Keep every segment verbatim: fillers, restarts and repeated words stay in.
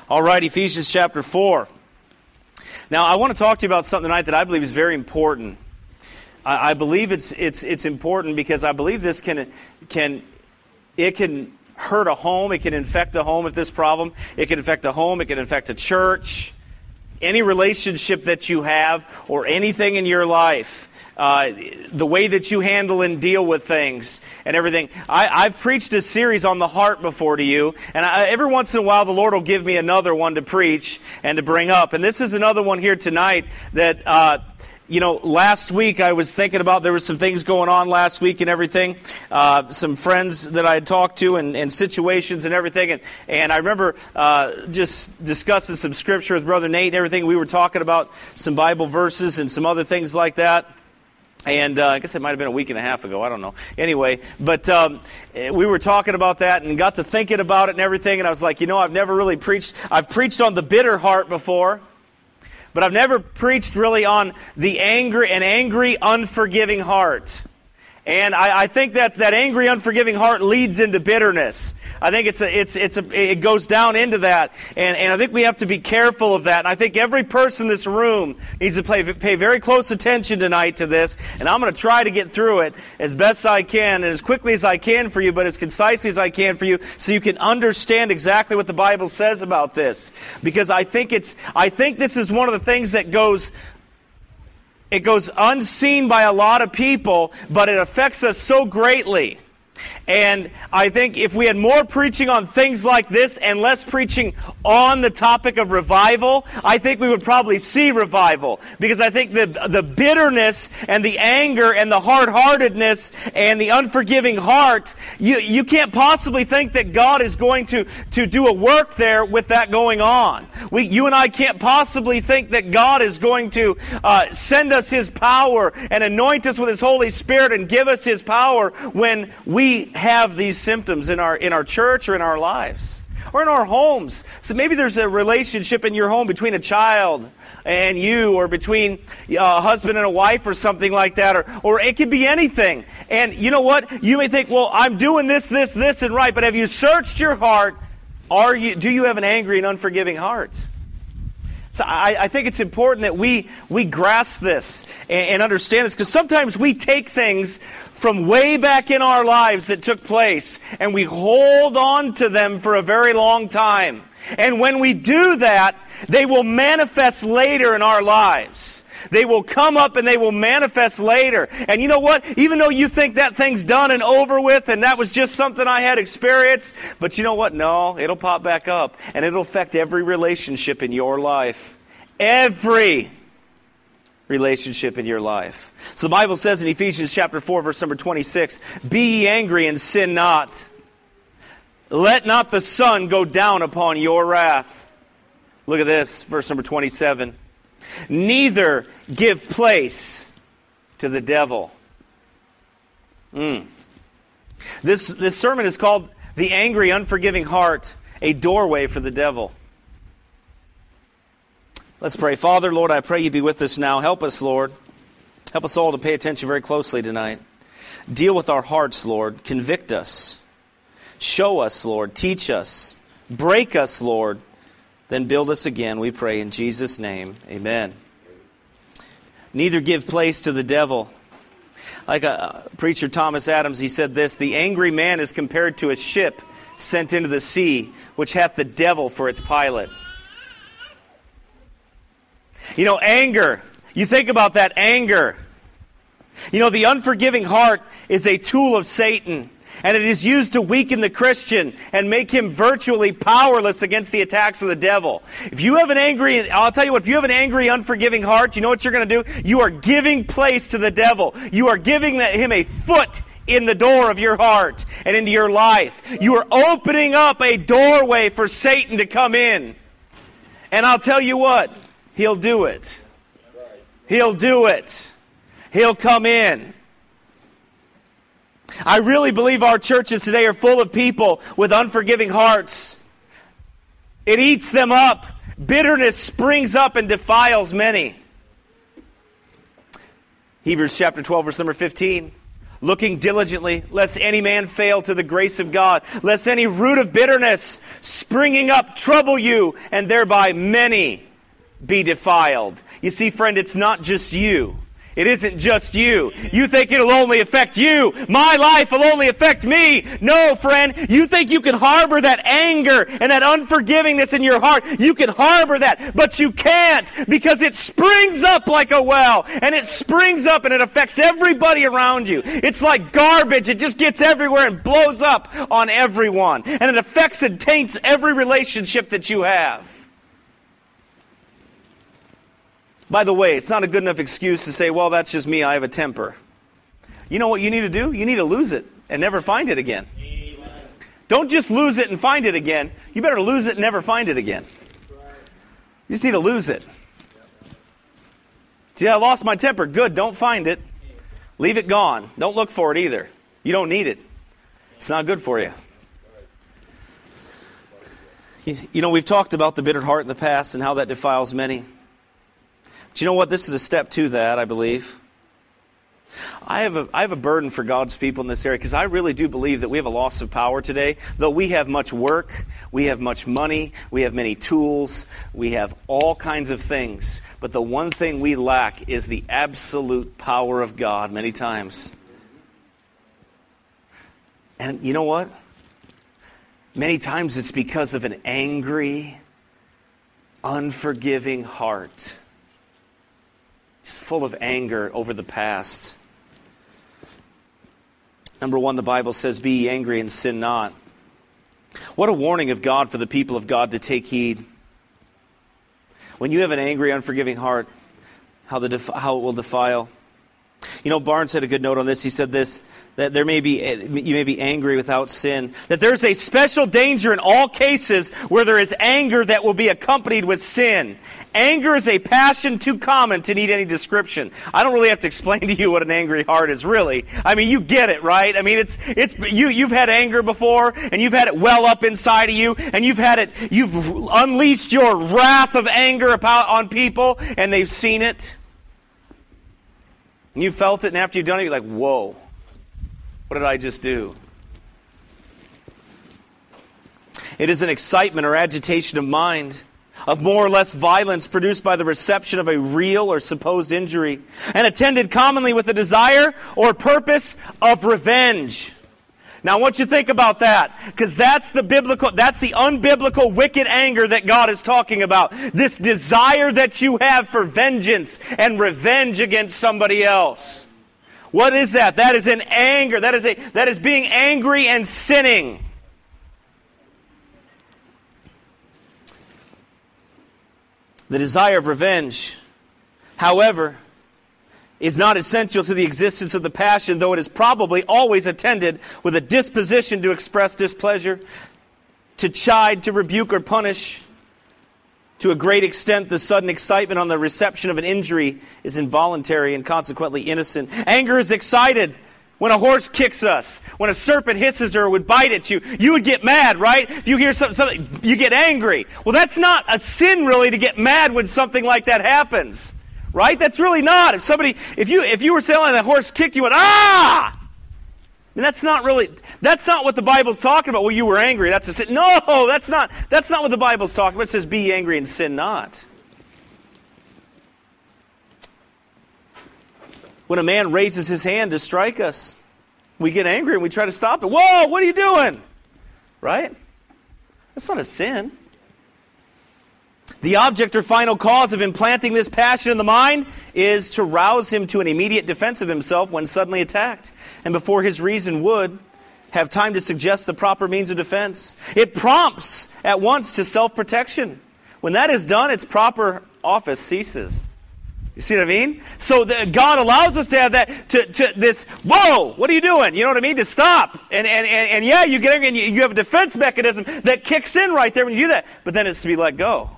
All right, Ephesians chapter four. Now, I want to talk to you about something tonight that I believe is very important. I, I believe it's it's it's important because I believe this can can it can hurt a home. It can infect a home if this problem. It can infect a home. It can infect a church. Any relationship that you have or anything in your life. Uh, the way that you handle and deal with things and everything. I, I've preached a series on the heart before to you, and I, every once in a while the Lord will give me another one to preach and to bring up. And this is another one here tonight that, uh, you know, last week I was thinking about, there were some things going on last week and everything, uh, some friends that I had talked to and, and situations and everything, and, and I remember uh, just discussing some scripture with Brother Nate and everything. We were talking about some Bible verses and some other things like that. And uh, I guess it might have been a week and a half ago. I don't know. Anyway, but um, we were talking about that and got to thinking about it and everything. And I was like, you know, I've never really preached. I've preached on the bitter heart before, but I've never preached really on the angry and angry, unforgiving heart. And I, I think that that angry, unforgiving heart leads into bitterness. I think it's a, it's, it's a, it goes down into that, and and I think we have to be careful of that. And I think every person in this room needs to pay pay very close attention tonight to this. And I'm going to try to get through it as best I can and as quickly as I can for you, but as concisely as I can for you, so you can understand exactly what the Bible says about this. Because I think it's I think this is one of the things that goes. It goes unseen by a lot of people, but it affects us so greatly. And I think if we had more preaching on things like this and less preaching on the topic of revival, I think we would probably see revival. Because I think the the bitterness and the anger and the hard-heartedness and the unforgiving heart, you, you can't possibly think that God is going to, to do a work there with that going on. We, you and I can't possibly think that God is going to uh, send us His power and anoint us with His Holy Spirit and give us His power when we have these symptoms in our in our church or in our lives or in our homes. So maybe there's a relationship in your home between a child and you, or between a husband and a wife or something like that, or or it could be anything. And you know what? You may think, well, I'm doing this, this, this, and right, but have you searched your heart? Are you do you have an angry and unforgiving heart? So I, I think it's important that we we grasp this and, and understand this, because sometimes we take things from way back in our lives that took place and we hold on to them for a very long time. And when we do that, they will manifest later in our lives. They will come up and they will manifest later. And you know what? Even though you think that thing's done and over with and that was just something I had experienced, but you know what? No, it'll pop back up and it'll affect every relationship in your life. Every relationship in your life. So the Bible says in Ephesians chapter four, verse number twenty-six, "Be ye angry and sin not. Let not the sun go down upon your wrath." Look at this, verse number twenty-seven. "Neither give place to the devil." Mm. This, this sermon is called "The Angry, Unforgiving Heart, a Doorway for the Devil." Let's pray. Father, Lord, I pray you be with us now. Help us, Lord. Help us all to pay attention very closely tonight. Deal with our hearts, Lord. Convict us. Show us, Lord. Teach us. Break us, Lord. Then build us again, we pray in Jesus' name. Amen. Neither give place to the devil. Like a preacher, Thomas Adams, he said this: "The angry man is compared to a ship sent into the sea, which hath the devil for its pilot." You know, anger. You think about that, anger. You know, the unforgiving heart is a tool of Satan. And it is used to weaken the Christian and make him virtually powerless against the attacks of the devil. If you have an angry, I'll tell you what, if you have an angry, unforgiving heart, you know what you're going to do? You are giving place to the devil. You are giving him a foot in the door of your heart and into your life. You are opening up a doorway for Satan to come in. And I'll tell you what, he'll do it. He'll do it. He'll come in. I really believe our churches today are full of people with unforgiving hearts. It eats them up. Bitterness springs up and defiles many. Hebrews chapter twelve, verse number fifteen. looking diligently, lest any man fail to the grace of God, lest any root of bitterness springing up trouble you, and thereby many be defiled. You see, friend, it's not just you. It isn't just you. You think it'll only affect you. My life will only affect me. No, friend. You think you can harbor that anger and that unforgivingness in your heart. You can harbor that, but you can't, because it springs up like a well. And it springs up and it affects everybody around you. It's like garbage. It just gets everywhere and blows up on everyone. And it affects and taints every relationship that you have. By the way, it's not a good enough excuse to say, well, that's just me, I have a temper. You know what you need to do? You need to lose it and never find it again. Amen. Don't just lose it and find it again. You better lose it and never find it again. You just need to lose it. See, I lost my temper. Good, don't find it. Leave it gone. Don't look for it either. You don't need it. It's not good for you. You know, we've talked about the bitter heart in the past and how that defiles many. Do you know what? This is a step to that, I believe. I have a, I have a burden for God's people in this area, because I really do believe that we have a loss of power today. Though we have much work, we have much money, we have many tools, we have all kinds of things. But the one thing we lack is the absolute power of God many times. And you know what? Many times it's because of an angry, unforgiving heart. Just full of anger over the past. Number one, the Bible says, be ye angry and sin not. What a warning of God for the people of God to take heed. When you have an angry, unforgiving heart, how, the def- how it will defile. You know, Barnes had a good note on this. He said this, that there may be, you may be angry without sin. That there's a special danger in all cases where there is anger that will be accompanied with sin. Anger is a passion too common to need any description. I don't really have to explain to you what an angry heart is, really. I mean, you get it, right? I mean, it's, it's, you, you've had anger before, and you've had it well up inside of you, and you've had it, you've unleashed your wrath of anger about, on people, and they've seen it. And you felt it, and after you've done it, you're like, whoa, what did I just do? It is an excitement or agitation of mind, of more or less violence produced by the reception of a real or supposed injury, and attended commonly with a desire or purpose of revenge. Now I want you to think about that, because that's the biblical, that's the unbiblical wicked anger that God is talking about. This desire that you have for vengeance and revenge against somebody else. What is that? That is an anger. That is a that is being angry and sinning. The desire of revenge, however, is not essential to the existence of the passion, though it is probably always attended with a disposition to express displeasure, to chide, to rebuke, or punish. To a great extent, the sudden excitement on the reception of an injury is involuntary and consequently innocent. Anger is excited when a horse kicks us, when a serpent hisses or would bite at you. You would get mad, right? If you hear something, something, you get angry. Well, that's not a sin, really, to get mad when something like that happens. Right? That's really not. If somebody, if you if you were sailing and a horse kicked you, and ah! And that's not really, that's not what the Bible's talking about. Well, you were angry. That's a sin. No, that's not, that's not what the Bible's talking about. It says, be angry and sin not. When a man raises his hand to strike us, we get angry and we try to stop it. Whoa, what are you doing? Right? That's not a sin. The object or final cause of implanting this passion in the mind is to rouse him to an immediate defense of himself when suddenly attacked, and before his reason would have time to suggest the proper means of defense. It prompts at once to self-protection. When that is done, its proper office ceases. You see what I mean? So the, God allows us to have that, to, to this, whoa, what are you doing? You know what I mean? To stop. And, and, and, and yeah, you get angry and you, you have a defense mechanism that kicks in right there when you do that. But then it's to be let go.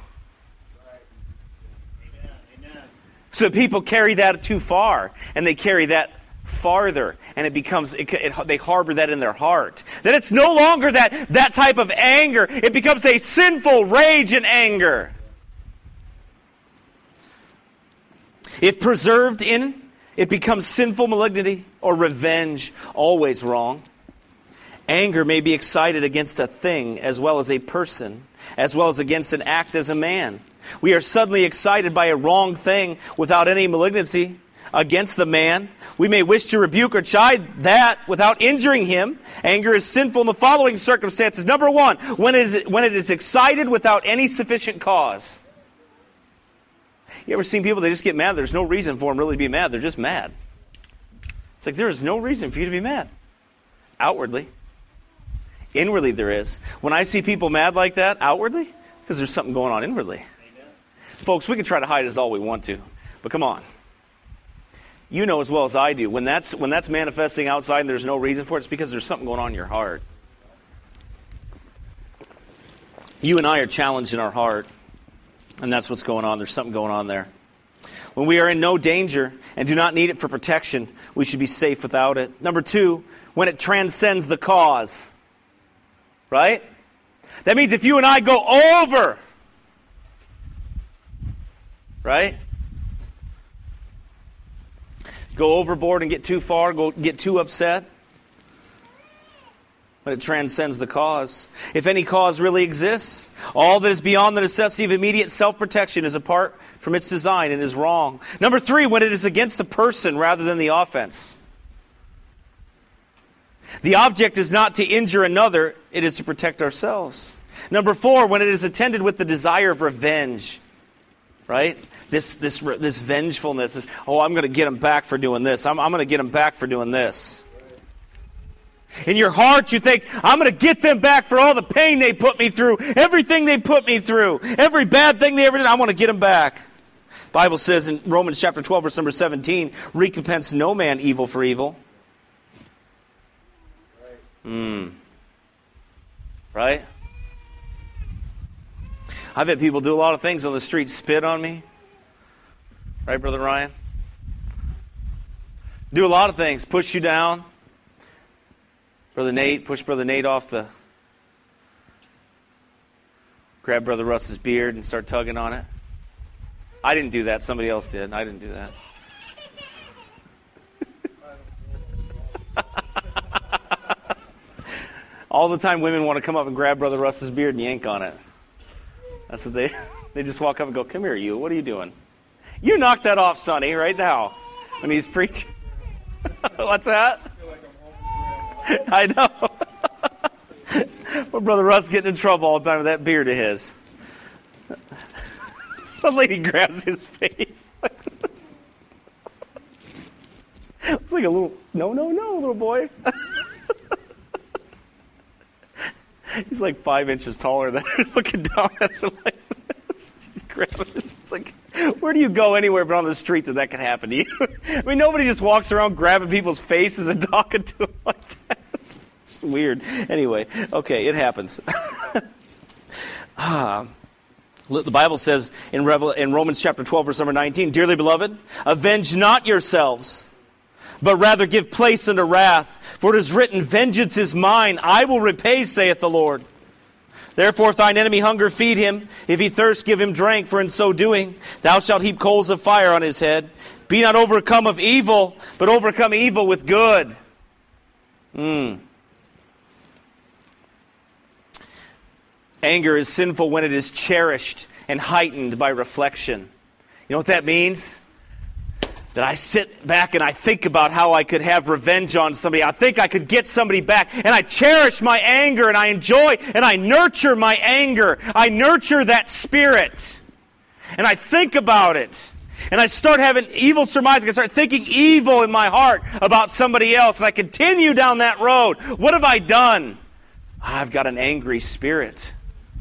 So people carry that too far, and they carry that farther, and it becomes it, it, they harbor that in their heart. Then it's no longer that that type of anger; it becomes a sinful rage and anger. If preserved in It becomes sinful malignity or revenge, always wrong. Anger may be excited against a thing as well as a person, as well as against an act as a man. We are suddenly excited by a wrong thing without any malignancy against the man. We may wish to rebuke or chide that without injuring him. Anger is sinful in the following circumstances. Number one, when it is, when it is excited without any sufficient cause. You ever seen people, they just get mad? There's no reason for them really to be mad. They're just mad. It's like there is no reason for you to be mad. Outwardly. Inwardly there is. When I see people mad like that, outwardly, because there's something going on inwardly. Amen. Folks, we can try to hide it all we want to, but come on. You know as well as I do, when that's when that's manifesting outside and there's no reason for it, it's because there's something going on in your heart. You and I are challenged in our heart, and that's what's going on. There's something going on there. When we are in no danger and do not need it for protection, we should be safe without it. Number two, when it transcends the cause. Right? That means if you and I go over, right? Go overboard and get too far, go get too upset. But it transcends the cause. If any cause really exists, all that is beyond the necessity of immediate self-protection is apart from its design and is wrong. Number three, when it is against the person rather than the offense. The object is not to injure another, it is to protect ourselves. Number four, when it is attended with the desire of revenge. Right? This this this vengefulness. This, oh, I'm going to get him back for doing this. I'm, I'm going to get him back for doing this. In your heart, you think, I'm going to get them back for all the pain they put me through. Everything they put me through. Every bad thing they ever did, I want to get them back. The Bible says in Romans chapter twelve, verse number seventeen, recompense no man evil for evil. Hmm. Right? I've had people do a lot of things on the street, spit on me. Right, Brother Ryan? Do a lot of things, push you down. Brother Nate, push Brother Nate off the... Grab Brother Russ's beard and start tugging on it. I didn't do that, somebody else did. I didn't do that. All the time women want to come up and grab Brother Russ's beard and yank on it. That's what they they just walk up and go, come here, you. What are you doing? You knock that off, Sonny, right now. When he's preaching. What's that? I know. Well, Brother Russ getting in trouble all the time with that beard of his. Some lady grabs his face. It's like a little, no, no, no, little boy. He's like five inches taller than her, looking down at her like this. She's grabbing this. It's like, where do you go anywhere but on the street that that could happen to you? I mean, nobody just walks around grabbing people's faces and talking to them like that. It's weird. Anyway, okay, it happens. ah, the Bible says in, Revel- in Romans chapter twelve, verse number nineteen, dearly beloved, avenge not yourselves, but rather give place unto wrath. For it is written, vengeance is mine, I will repay, saith the Lord. Therefore, if thine enemy hunger, feed him. If he thirst, give him drink. For in so doing, thou shalt heap coals of fire on his head. Be not overcome of evil, but overcome evil with good. Mm. Anger is sinful when it is cherished and heightened by reflection. You know what that means? That I sit back and I think about how I could have revenge on somebody. I think I could get somebody back. And I cherish my anger and I enjoy and I nurture my anger. I nurture that spirit. And I think about it. And I start having evil surmising. I start thinking evil in my heart about somebody else. And I continue down that road. What have I done? I've got an angry spirit.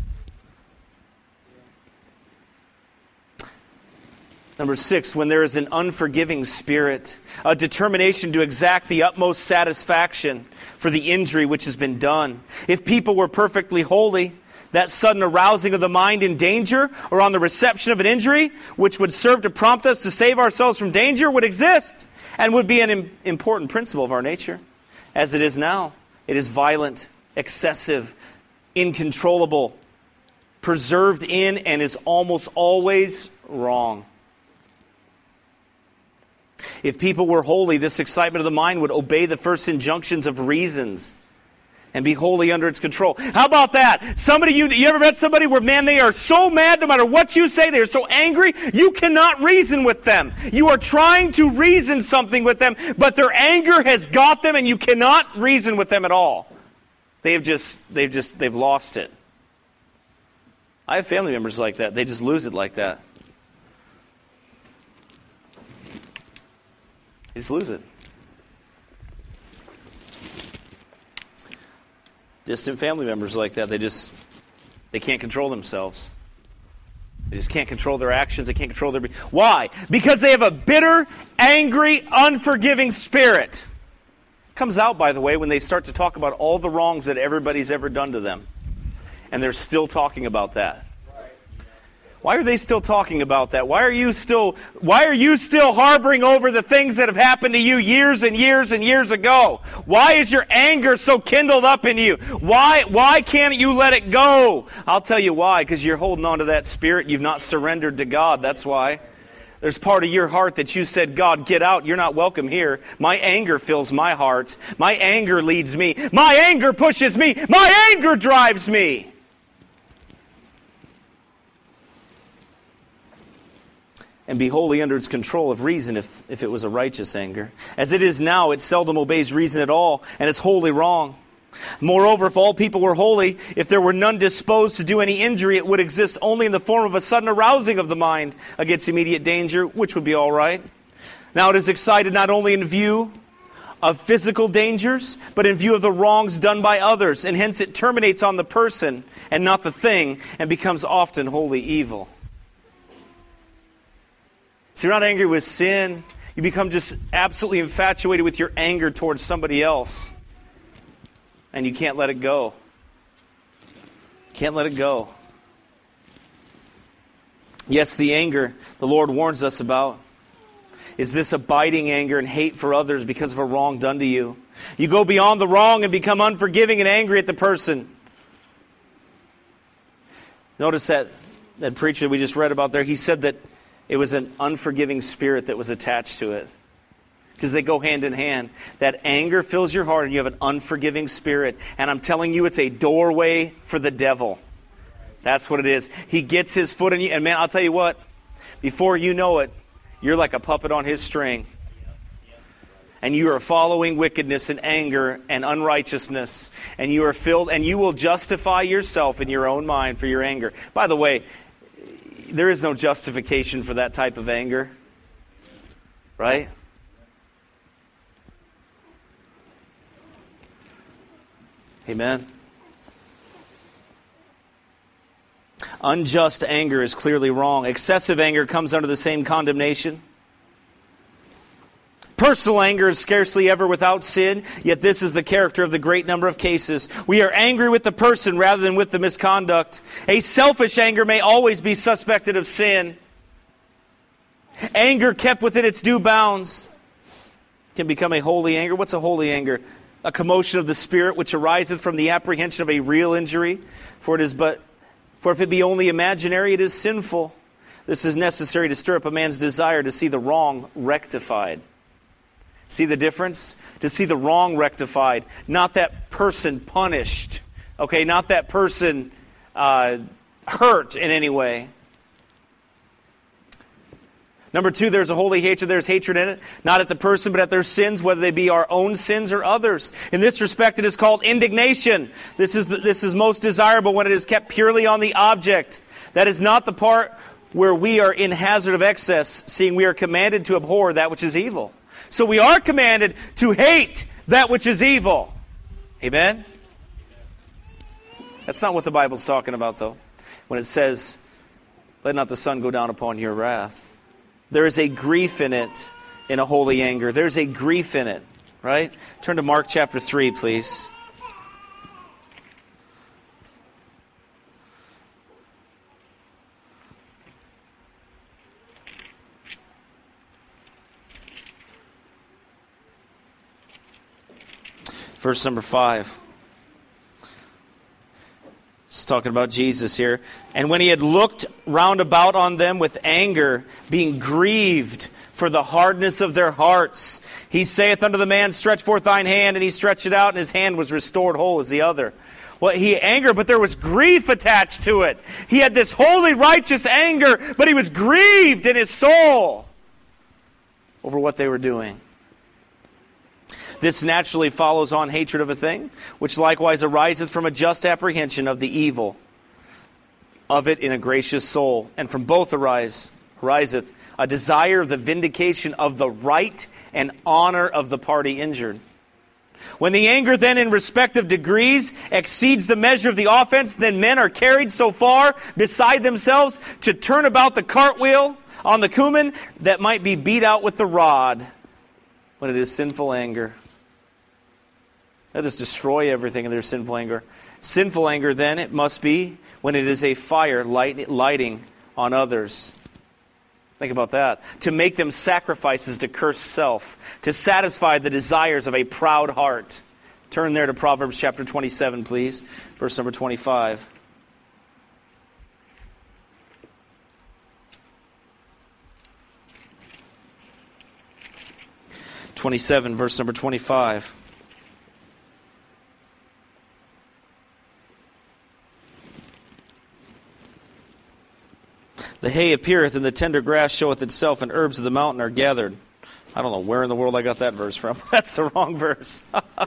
Number six, when there is an unforgiving spirit, a determination to exact the utmost satisfaction for the injury which has been done. If people were perfectly holy, that sudden arousing of the mind in danger or on the reception of an injury, which would serve to prompt us to save ourselves from danger, would exist and would be an important principle of our nature. As it is now, it is violent, excessive, uncontrollable, preserved in, and is almost always wrong. If people were holy, this excitement of the mind would obey the first injunctions of reasons and be wholly under its control. How about that? Somebody, you, you ever met somebody where, man, they are so mad no matter what you say, they are so angry, you cannot reason with them. You are trying to reason something with them, but their anger has got them and you cannot reason with them at all. They've just, they've just, they've lost it. I have family members like that. They just lose it like that. They just lose it. Distant family members like that, they just, they can't control themselves. They just can't control their actions. They can't control their... Why? Because they have a bitter, angry, unforgiving spirit. Comes out, by the way, when they start to talk about all the wrongs that everybody's ever done to them. And they're still talking about that. Why are they still talking about that? Why are you still why are you still harboring over the things that have happened to you years and years and years ago? Why is your anger so kindled up in you? Why why can't you let it go? I'll tell you why, because you're holding on to that spirit. You've not surrendered to God. That's why. There's part of your heart that you said, God, get out. You're not welcome here. My anger fills my heart. My anger leads me. My anger pushes me. My anger drives me. And be wholly under its control of reason if, if it was a righteous anger. As it is now, it seldom obeys reason at all and is wholly wrong. Moreover, if all people were holy, if there were none disposed to do any injury, it would exist only in the form of a sudden arousing of the mind against immediate danger, which would be all right. Now it is excited not only in view of physical dangers, but in view of the wrongs done by others, and hence it terminates on the person and not the thing, and becomes often wholly evil. So you're not angry with sin. You become just absolutely infatuated with your anger towards somebody else. And you can't let it go. Can't let it go. Yes, the anger the Lord warns us about is this abiding anger and hate for others because of a wrong done to you. You go beyond the wrong and become unforgiving and angry at the person. Notice that, that preacher we just read about there, he said that it was an unforgiving spirit that was attached to it. Because they go hand in hand. That anger fills your heart and you have an unforgiving spirit. And I'm telling you, it's a doorway for the devil. That's what it is. He gets his foot in you. And man, I'll tell you what. Before you know it, you're like a puppet on his string. And you are following wickedness and anger and unrighteousness. And you are filled, and you will justify yourself in your own mind for your anger. By the way, there is no justification for that type of anger. Right? Amen. Unjust anger is clearly wrong. Excessive anger comes under the same condemnation. Personal anger is scarcely ever without sin, yet this is the character of the great number of cases. We are angry with the person rather than with the misconduct. A selfish anger may always be suspected of sin. Anger kept within its due bounds can become a holy anger. What's a holy anger? A commotion of the spirit which ariseth from the apprehension of a real injury. For it is but, for if it be only imaginary, it is sinful. This is necessary to stir up a man's desire to see the wrong rectified. See the difference? To see the wrong rectified. Not that person punished. Okay, not that person uh, hurt in any way. Number two, there's a holy hatred. There's hatred in it. Not at the person, but at their sins, whether they be our own sins or others. In this respect, it is called indignation. This is, the, this is most desirable when it is kept purely on the object. That is not the part where we are in hazard of excess, seeing we are commanded to abhor that which is evil. So we are commanded to hate that which is evil. Amen? That's not what the Bible's talking about, though. When it says, let not the sun go down upon your wrath. There is a grief in it, in a holy anger. There's a grief in it, right? Turn to Mark chapter three, please. Verse number five. It's talking about Jesus here. And when he had looked round about on them with anger, being grieved for the hardness of their hearts. He saith unto the man, stretch forth thine hand, and he stretched it out, and his hand was restored whole as the other. Well, he angered, but there was grief attached to it. He had this holy, righteous anger, but he was grieved in his soul over what they were doing. This naturally follows on hatred of a thing, which likewise ariseth from a just apprehension of the evil of it in a gracious soul. And from both arise, ariseth a desire of the vindication of the right and honor of the party injured. When the anger then in respective degrees exceeds the measure of the offense, then men are carried so far beside themselves to turn about the cartwheel on the cumin that might be beat out with the rod when it is sinful anger. Let us destroy everything in their sinful anger. Sinful anger, then, it must be when it is a fire light, lighting on others. Think about that. To make them sacrifices to curse self, to satisfy the desires of a proud heart. Turn there to Proverbs chapter twenty-seven, please. Verse number twenty-five. twenty-seven, verse number twenty-five. The hay appeareth, and the tender grass showeth itself, and herbs of the mountain are gathered. I don't know where in the world I got that verse from. That's the wrong verse.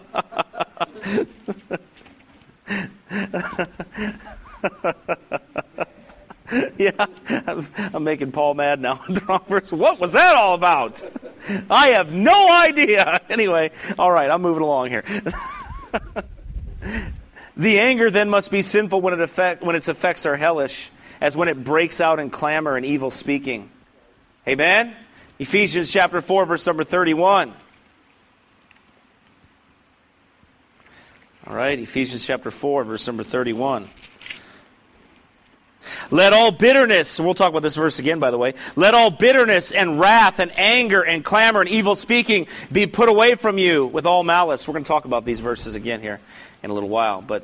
Yeah, I'm, I'm making Paul mad now. The wrong verse. What was that all about? I have no idea. Anyway, all right, I'm moving along here. The anger then must be sinful when it affect, when its effects are hellish, as when it breaks out in clamor and evil speaking. Amen? Ephesians chapter four, verse number thirty-one. All right, Ephesians chapter four, verse number thirty-one. Let all bitterness, and we'll talk about this verse again, by the way. Let all bitterness and wrath and anger and clamor and evil speaking be put away from you with all malice. We're going to talk about these verses again here in a little while, but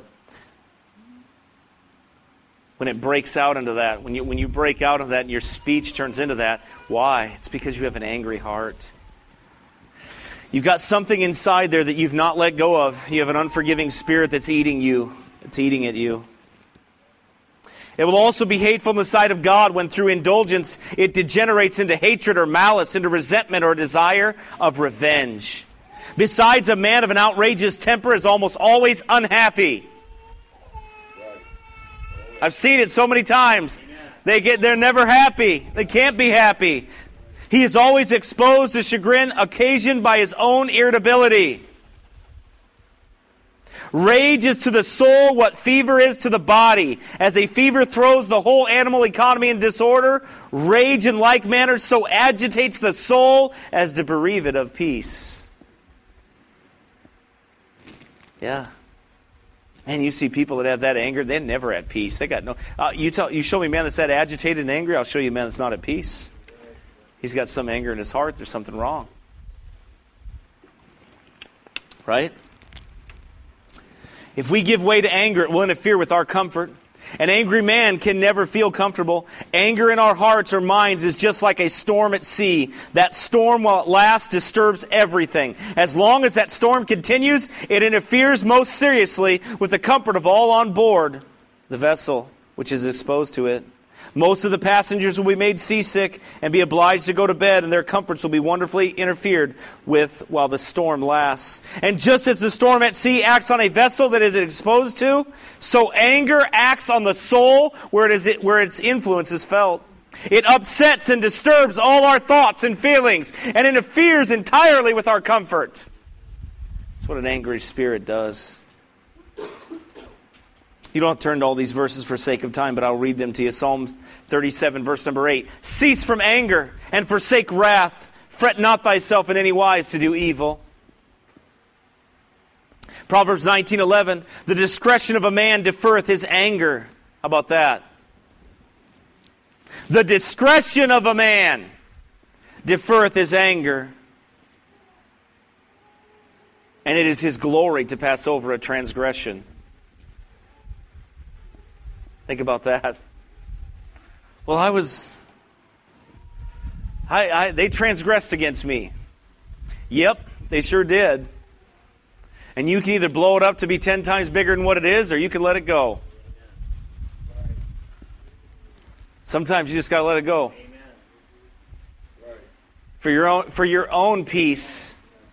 when it breaks out into that, when you when you break out of that and your speech turns into that, why? It's because you have an angry heart. You've got something inside there that you've not let go of. You have an unforgiving spirit that's eating you. It's eating at you. It will also be hateful in the sight of God when through indulgence it degenerates into hatred or malice, into resentment or desire of revenge. Besides, a man of an outrageous temper is almost always unhappy. I've seen it so many times. They get, they're never happy. They can't be happy. He is always exposed to chagrin occasioned by his own irritability. Rage is to the soul what fever is to the body. As a fever throws the whole animal economy in disorder, rage in like manner so agitates the soul as to bereave it of peace. Yeah. Man, you see people that have that anger, they're never at peace. They got no. Uh, you tell, you show me a man that's that agitated and angry, I'll show you a man that's not at peace. He's got some anger in his heart. There's something wrong. Right? If we give way to anger, it will interfere with our comfort. An angry man can never feel comfortable. Anger in our hearts or minds is just like a storm at sea. That storm, while it lasts, disturbs everything. As long as that storm continues, it interferes most seriously with the comfort of all on board the vessel which is exposed to it. Most of the passengers will be made seasick and be obliged to go to bed, and their comforts will be wonderfully interfered with while the storm lasts. And just as the storm at sea acts on a vessel that is exposed to, so anger acts on the soul where it is where its influence is felt. It upsets and disturbs all our thoughts and feelings and interferes entirely with our comfort. That's what an angry spirit does. You don't have to turn to all these verses for sake of time, but I'll read them to you. Psalm thirty-seven, verse number eight. Cease from anger and forsake wrath. Fret not thyself in any wise to do evil. Proverbs nineteen eleven. The discretion of a man deferreth his anger. How about that? The discretion of a man deferreth his anger. And it is his glory to pass over a transgression. Think about that. Well, I was I, I, they transgressed against me. Yep, they sure did. And you can either blow it up to be ten times bigger than what it is, or you can let it go. Sometimes you just got to let it go. For your own, for your own peace.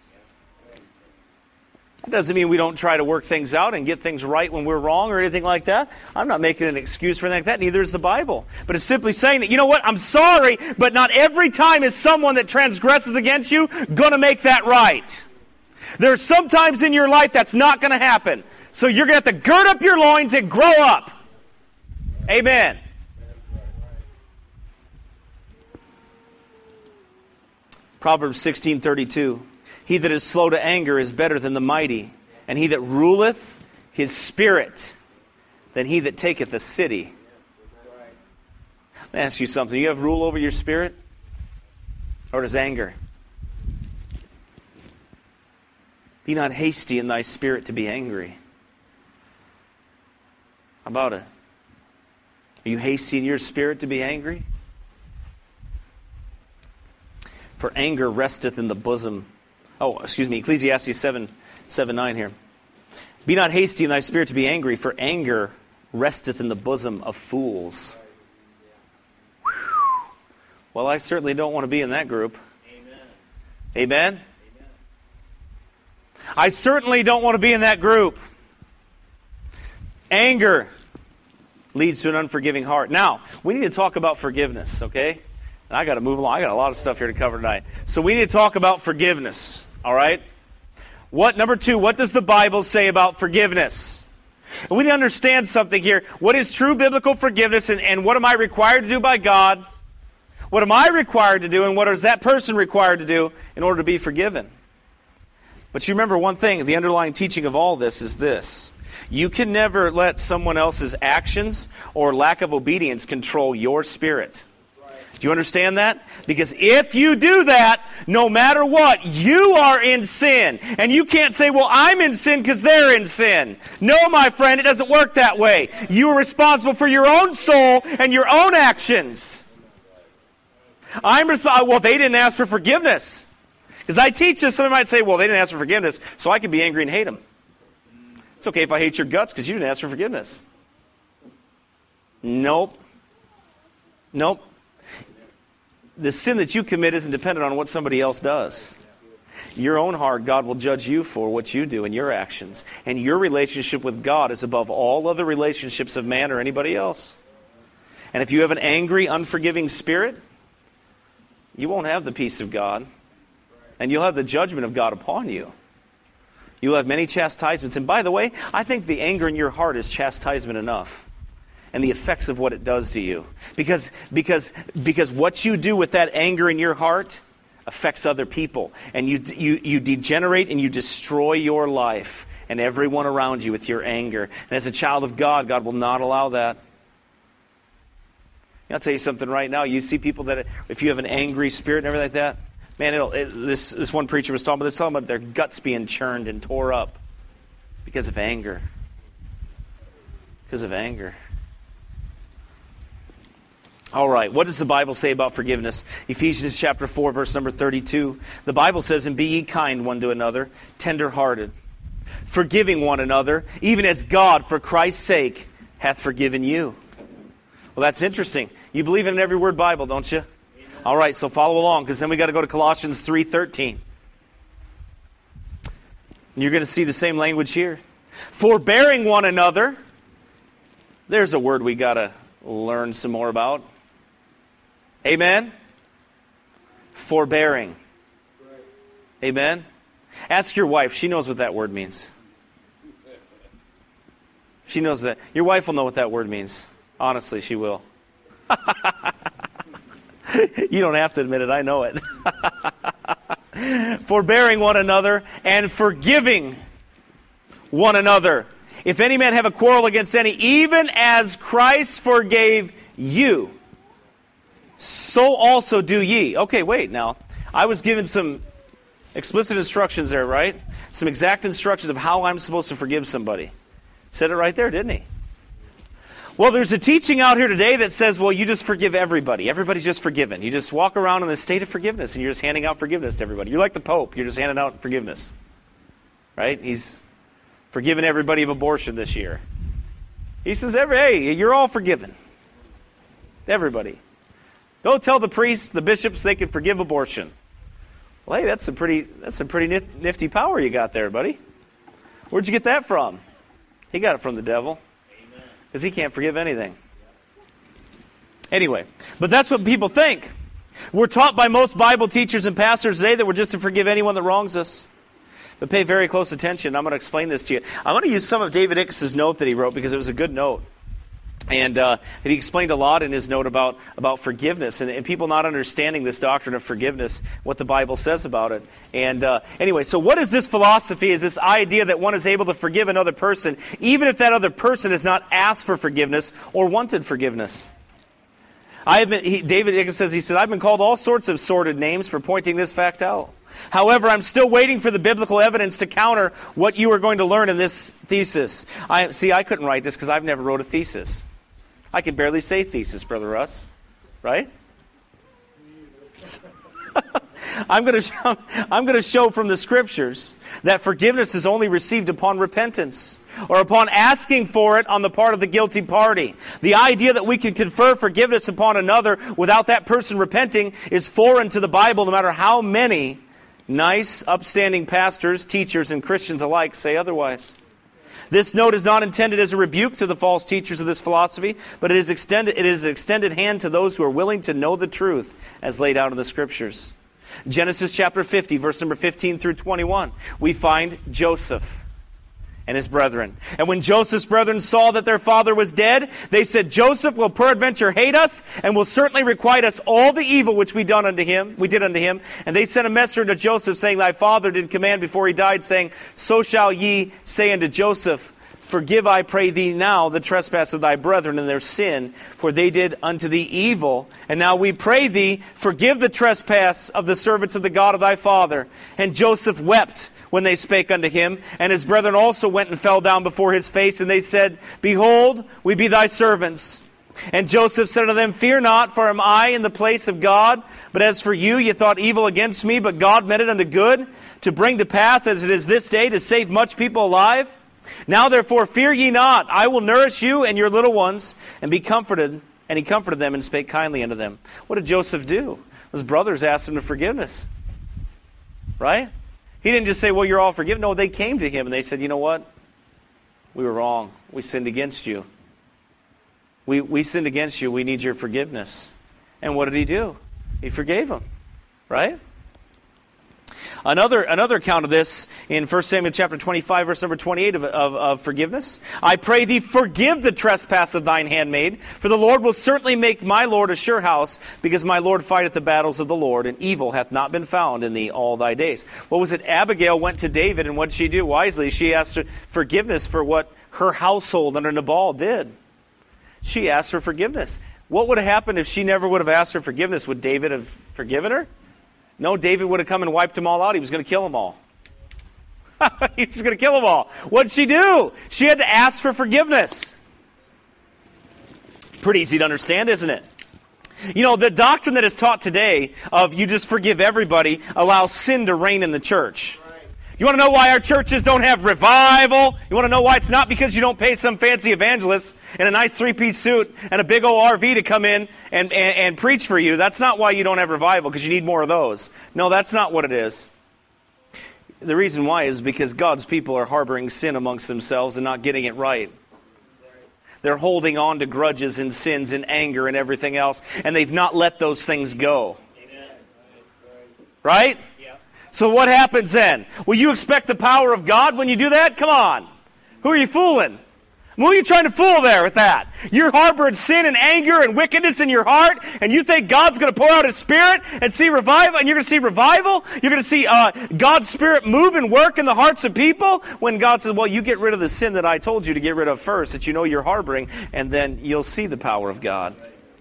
That doesn't mean we don't try to work things out and get things right when we're wrong or anything like that. I'm not making an excuse for anything like that. Neither is the Bible. But it's simply saying that, you know what, I'm sorry, but not every time is someone that transgresses against you going to make that right. There's some times in your life that's not going to happen. So you're going to have to gird up your loins and grow up. Amen. Proverbs sixteen thirty-two. He that is slow to anger is better than the mighty, and he that ruleth his spirit than he that taketh a city. Let me ask you something. Do you have rule over your spirit? Or does anger? Be not hasty in thy spirit to be angry. How about it? Are you hasty in your spirit to be angry? For anger resteth in the bosom. Oh, excuse me, Ecclesiastes seven, seven, nine here. Be not hasty in thy spirit to be angry, for anger resteth in the bosom of fools. Whew. Well, I certainly don't want to be in that group. Amen? Amen? Amen? I certainly don't want to be in that group. Anger leads to an unforgiving heart. Now, we need to talk about forgiveness, okay? And I got to move along. I got a lot of stuff here to cover tonight. So we need to talk about forgiveness. All right? What number two, what does the Bible say about forgiveness? And we need to understand something here. What is true biblical forgiveness, and, and what am I required to do by God? What am I required to do, and what is that person required to do in order to be forgiven? But you remember one thing, the underlying teaching of all this is this. You can never let someone else's actions or lack of obedience control your spirit. Do you understand that? Because if you do that, no matter what, you are in sin. And you can't say, well, I'm in sin because they're in sin. No, my friend, it doesn't work that way. You are responsible for your own soul and your own actions. I'm responsible. Well, they didn't ask for forgiveness. Because I teach this, somebody might say, well, they didn't ask for forgiveness, so I can be angry and hate them. It's okay if I hate your guts because you didn't ask for forgiveness. Nope. Nope. The sin that you commit isn't dependent on what somebody else does. Your own heart, God will judge you for what you do and your actions. And your relationship with God is above all other relationships of man or anybody else. And if you have an angry, unforgiving spirit, you won't have the peace of God. And you'll have the judgment of God upon you. You'll have many chastisements. And by the way, I think the anger in your heart is chastisement enough. And the effects of what it does to you. Because, because, because what you do with that anger in your heart affects other people. And you, you, you degenerate and you destroy your life and everyone around you with your anger. And as a child of God, God will not allow that. I'll tell you something right now. You see people that, if you have an angry spirit and everything like that, man, it'll, it, this, this one preacher was talking about this, talking about their guts being churned and tore up because of anger. Because of anger. All right, what does the Bible say about forgiveness? Ephesians chapter four, verse number thirty-two. The Bible says, and be ye kind one to another, tender-hearted, forgiving one another, even as God, for Christ's sake, hath forgiven you. Well, that's interesting. You believe in every word Bible, don't you? Amen. All right, so follow along, because then we got to go to Colossians three thirteen. And you're going to see the same language here. Forbearing one another. There's a word we got to learn some more about. Amen? Forbearing. Amen? Ask your wife. She knows what that word means. She knows that. Your wife will know what that word means. Honestly, she will. You don't have to admit it. I know it. Forbearing one another and forgiving one another. If any man have a quarrel against any, even as Christ forgave you, so also do ye. Okay, wait now. I was given some explicit instructions there, right? Some exact instructions of how I'm supposed to forgive somebody. Said it right there, didn't he? Well, there's a teaching out here today that says, well, you just forgive everybody. Everybody's just forgiven. You just walk around in the state of forgiveness, and you're just handing out forgiveness to everybody. You're like the Pope. You're just handing out forgiveness. Right? He's forgiven everybody of abortion this year. He says, "Every hey, you're all forgiven. Everybody. Go tell the priests, the bishops, they can forgive abortion." Well, hey, that's a pretty that's a pretty nifty power you got there, buddy. Where'd you get that from? He got it from the devil. Because he can't forgive anything. Anyway, but that's what people think. We're taught by most Bible teachers and pastors today that we're just to forgive anyone that wrongs us. But pay very close attention. I'm going to explain this to you. I'm going to use some of David Ickes' note that he wrote because it was a good note. And uh, he explained a lot in his note about, about forgiveness and, and people not understanding this doctrine of forgiveness, what the Bible says about it. And uh, anyway, so what is this philosophy? Is this idea that one is able to forgive another person, even if that other person has not asked for forgiveness or wanted forgiveness? I have been, he, David Ickes says, he said, I've been called all sorts of sordid names for pointing this fact out. However, I'm still waiting for the biblical evidence to counter what you are going to learn in this thesis. I see, I couldn't write this because I've never wrote a thesis. I can barely say thesis, Brother Russ. Right? I'm going to show, I'm going to show from the Scriptures that forgiveness is only received upon repentance or upon asking for it on the part of the guilty party. The idea that we can confer forgiveness upon another without that person repenting is foreign to the Bible, no matter how many nice, upstanding pastors, teachers, and Christians alike say otherwise. This note is not intended as a rebuke to the false teachers of this philosophy, but it is extended, it is an extended hand to those who are willing to know the truth as laid out in the Scriptures. Genesis chapter fifty, verse number fifteen through twenty-one, we find Joseph and his brethren. And when Joseph's brethren saw that their father was dead, they said, Joseph will peradventure hate us, and will certainly requite us all the evil which we done unto him, we did unto him. And they sent a messenger to Joseph, saying, Thy father did command before he died, saying, So shall ye say unto Joseph, Forgive, I pray thee now, the trespass of thy brethren and their sin, for they did unto thee evil. And now we pray thee, forgive the trespass of the servants of the God of thy father. And Joseph wept when they spake unto him, and his brethren also went and fell down before his face, and they said, Behold, we be thy servants. And Joseph said unto them, Fear not, for am I in the place of God? But as for you, ye thought evil against me, but God meant it unto good, to bring to pass, as it is this day, to save much people alive. Now therefore fear ye not, I will nourish you and your little ones, and be comforted. And he comforted them and spake kindly unto them. What did Joseph do? His brothers asked him to forgiveness. Right? He didn't just say, well, you're all forgiven. No, they came to him and they said, you know what? We were wrong. We sinned against you. We, we sinned against you. We need your forgiveness. And what did he do? He forgave them. Right? Another, another account of this in First Samuel chapter twenty-five, verse number twenty-eight of, of, of forgiveness. I pray thee, forgive the trespass of thine handmaid, for the Lord will certainly make my Lord a sure house, because my Lord fighteth the battles of the Lord, and evil hath not been found in thee all thy days. What was it? Abigail went to David, and what did she do? Wisely, she asked forgiveness for what her household under Nabal did. She asked for forgiveness. What would have happened if she never would have asked for forgiveness? Would David have forgiven her? No, David would have come and wiped them all out. He was going to kill them all. He was going to kill them all. What did she do? She had to ask for forgiveness. Pretty easy to understand, isn't it? You know, the doctrine that is taught today of you just forgive everybody allows sin to reign in the church. You want to know why our churches don't have revival? You want to know why? It's not because you don't pay some fancy evangelist in a nice three-piece suit and a big old R V to come in and, and, and preach for you. That's not why you don't have revival, because you need more of those. No, that's not what it is. The reason why is because God's people are harboring sin amongst themselves and not getting it right. They're holding on to grudges and sins and anger and everything else, and they've not let those things go. Right? So what happens then? Will you expect the power of God when you do that? Come on. Who are you fooling? Who are you trying to fool there with that? You're harboring sin and anger and wickedness in your heart, and you think God's going to pour out His Spirit and see revival, and you're going to see revival? You're going to see uh, God's Spirit move and work in the hearts of people? When God says, well, you get rid of the sin that I told you to get rid of first, that you know you're harboring, and then you'll see the power of God.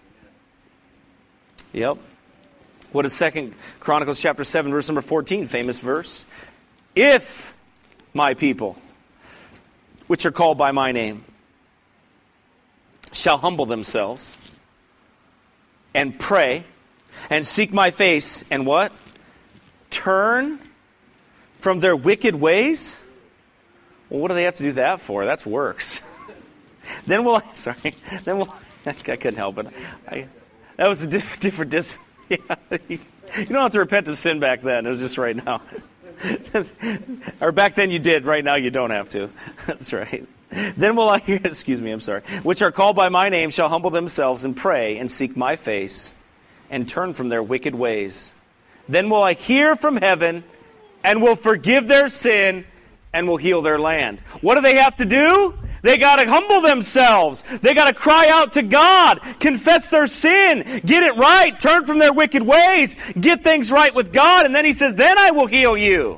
Yep. What is Second Chronicles chapter seven, verse number fourteen, famous verse? If my people, which are called by my name, shall humble themselves and pray and seek my face and what? Turn from their wicked ways? Well, what do they have to do that for? That's works. Then we'll, sorry, then we'll, I couldn't help it. I, that was a diff, different, dis, yeah, you, you don't have to repent of sin back then. It was just right now. Or back then you did, right now you don't have to. That's right. Then will I hear, excuse me, I'm sorry, which are called by my name shall humble themselves and pray and seek my face and turn from their wicked ways. Then will I hear from heaven and will forgive their sin and will heal their land. What do they have to do? They got to humble themselves. They got to cry out to God, confess their sin, get it right, turn from their wicked ways, get things right with God, and then he says, then I will heal you.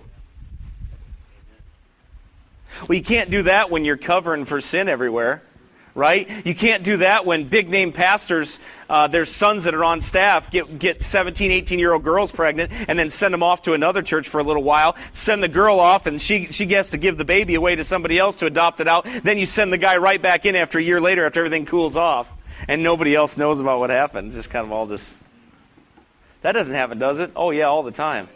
Well, you can't do that when you're covering for sin everywhere, right? You can't do that when big-name pastors, uh, their sons that are on staff, get get seventeen, eighteen-year-old girls pregnant and then send them off to another church for a little while, send the girl off, and she, she gets to give the baby away to somebody else to adopt it out. Then you send the guy right back in after a year later after everything cools off, and nobody else knows about what happened. It's just kind of all this. That doesn't happen, does it? Oh, yeah, all the time.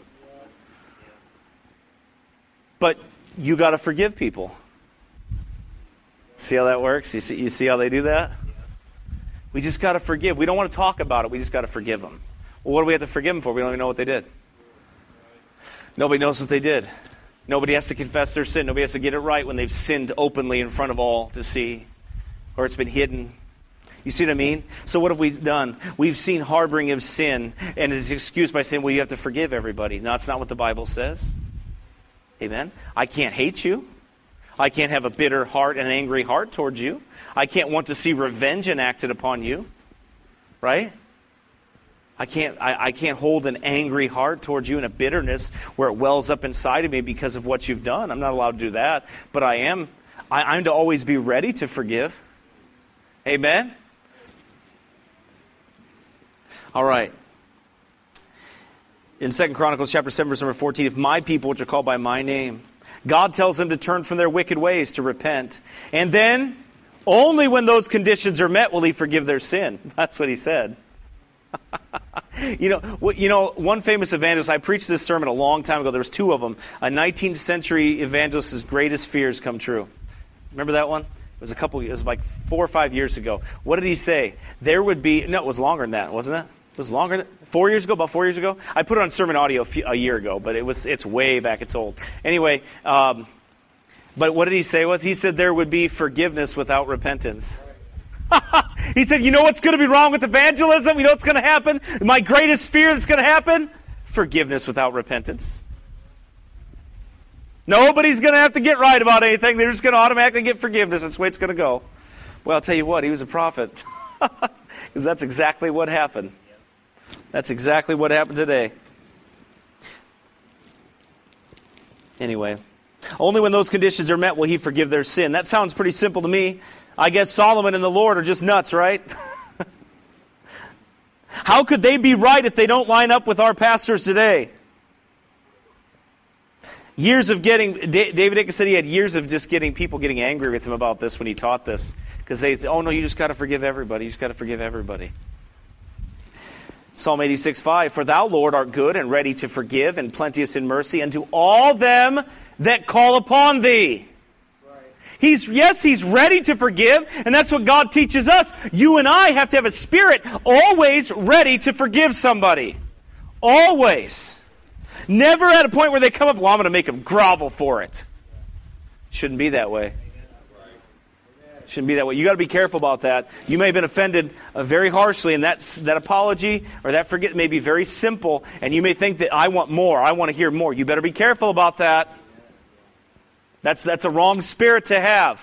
But you got to forgive people. See how that works? You see, you see how they do that? We just got to forgive. We don't want to talk about it. We just got to forgive them. Well, what do we have to forgive them for? We don't even know what they did. Nobody knows what they did. Nobody has to confess their sin. Nobody has to get it right when they've sinned openly in front of all to see, or it's been hidden. You see what I mean? So what have we done? We've seen harboring of sin, and it's excused by saying, well, you have to forgive everybody. No, that's not what the Bible says. Amen? I can't hate you. I can't have a bitter heart and an angry heart towards you. I can't want to see revenge enacted upon you. Right? I can't I, I can't hold an angry heart towards you and a bitterness where it wells up inside of me because of what you've done. I'm not allowed to do that. But I am I, I'm to always be ready to forgive. Amen? All right. In Second Chronicles chapter seven, verse number fourteen, if my people, which are called by my name, God tells them to turn from their wicked ways, to repent. And then, only when those conditions are met will he forgive their sin. That's what he said. you know, you know, one famous evangelist, I preached this sermon a long time ago. There was two of them. A nineteenth century evangelist's greatest fears come true. Remember that one? It was a couple, it was like four or five years ago. What did he say? There would be, no, it was longer than that, wasn't it? It was longer than four years ago, about four years ago. I put it on sermon audio a, few, a year ago, but it was it's way back. It's old. Anyway, um, but what did he say was? He said there would be forgiveness without repentance. He said, you know what's going to be wrong with evangelism? You know what's going to happen? My greatest fear that's going to happen? Forgiveness without repentance. Nobody's going to have to get right about anything. They're just going to automatically get forgiveness. That's the way it's going to go. Well, I'll tell you what, he was a prophet. Because that's exactly what happened. That's exactly what happened today. Anyway, only when those conditions are met will he forgive their sin. That sounds pretty simple to me. I guess Solomon and the Lord are just nuts, right? How could they be right if they don't line up with our pastors today? Years of getting, David Icke said he had years of just getting people getting angry with him about this when he taught this. Because they say, oh no, you just got to forgive everybody. You just got to forgive everybody. Psalm eighty-six, five, for thou, Lord, art good and ready to forgive and plenteous in mercy unto all them that call upon thee. Right. He's, yes, he's ready to forgive, and that's what God teaches us. You and I have to have a spirit always ready to forgive somebody. Always. Never at a point where they come up, well, I'm going to make them grovel for it. Shouldn't be that way. Shouldn't be that way. You got to be careful about that. You may have been offended uh, very harshly, and that that apology or that forget may be very simple, and you may think that I want more. I want to hear more. You better be careful about that. That's that's a wrong spirit to have.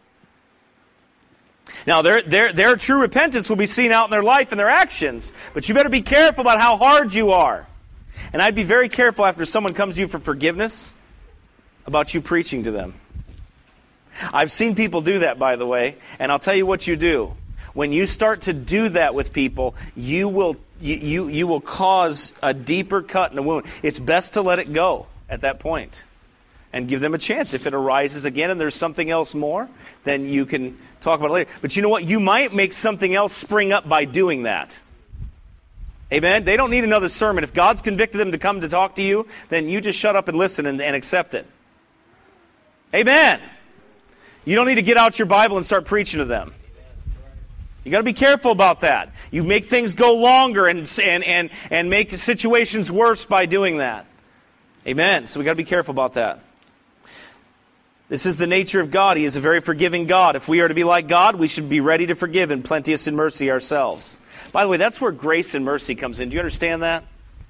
Now, their their their true repentance will be seen out in their life and their actions, but you better be careful about how hard you are. And I'd be very careful after someone comes to you for forgiveness about you preaching to them. I've seen people do that, by the way, and I'll tell you what you do. When you start to do that with people, you will you, you, you will cause a deeper cut in the wound. It's best to let it go at that point. and give them a chance. If it arises again and there's something else more, then you can talk about it later. But you know what? You might make something else spring up by doing that. Amen? They don't need another sermon. If God's convicted them to come to talk to you, then you just shut up and listen and, and accept it. Amen? You don't need to get out your Bible and start preaching to them. You got to be careful about that. You make things go longer and, and, and, and make situations worse by doing that. Amen? So we got to be careful about that. This is the nature of God. He is a very forgiving God. If we are to be like God, we should be ready to forgive and plenteous in mercy ourselves. By the way, that's where grace and mercy comes in. Do you understand that?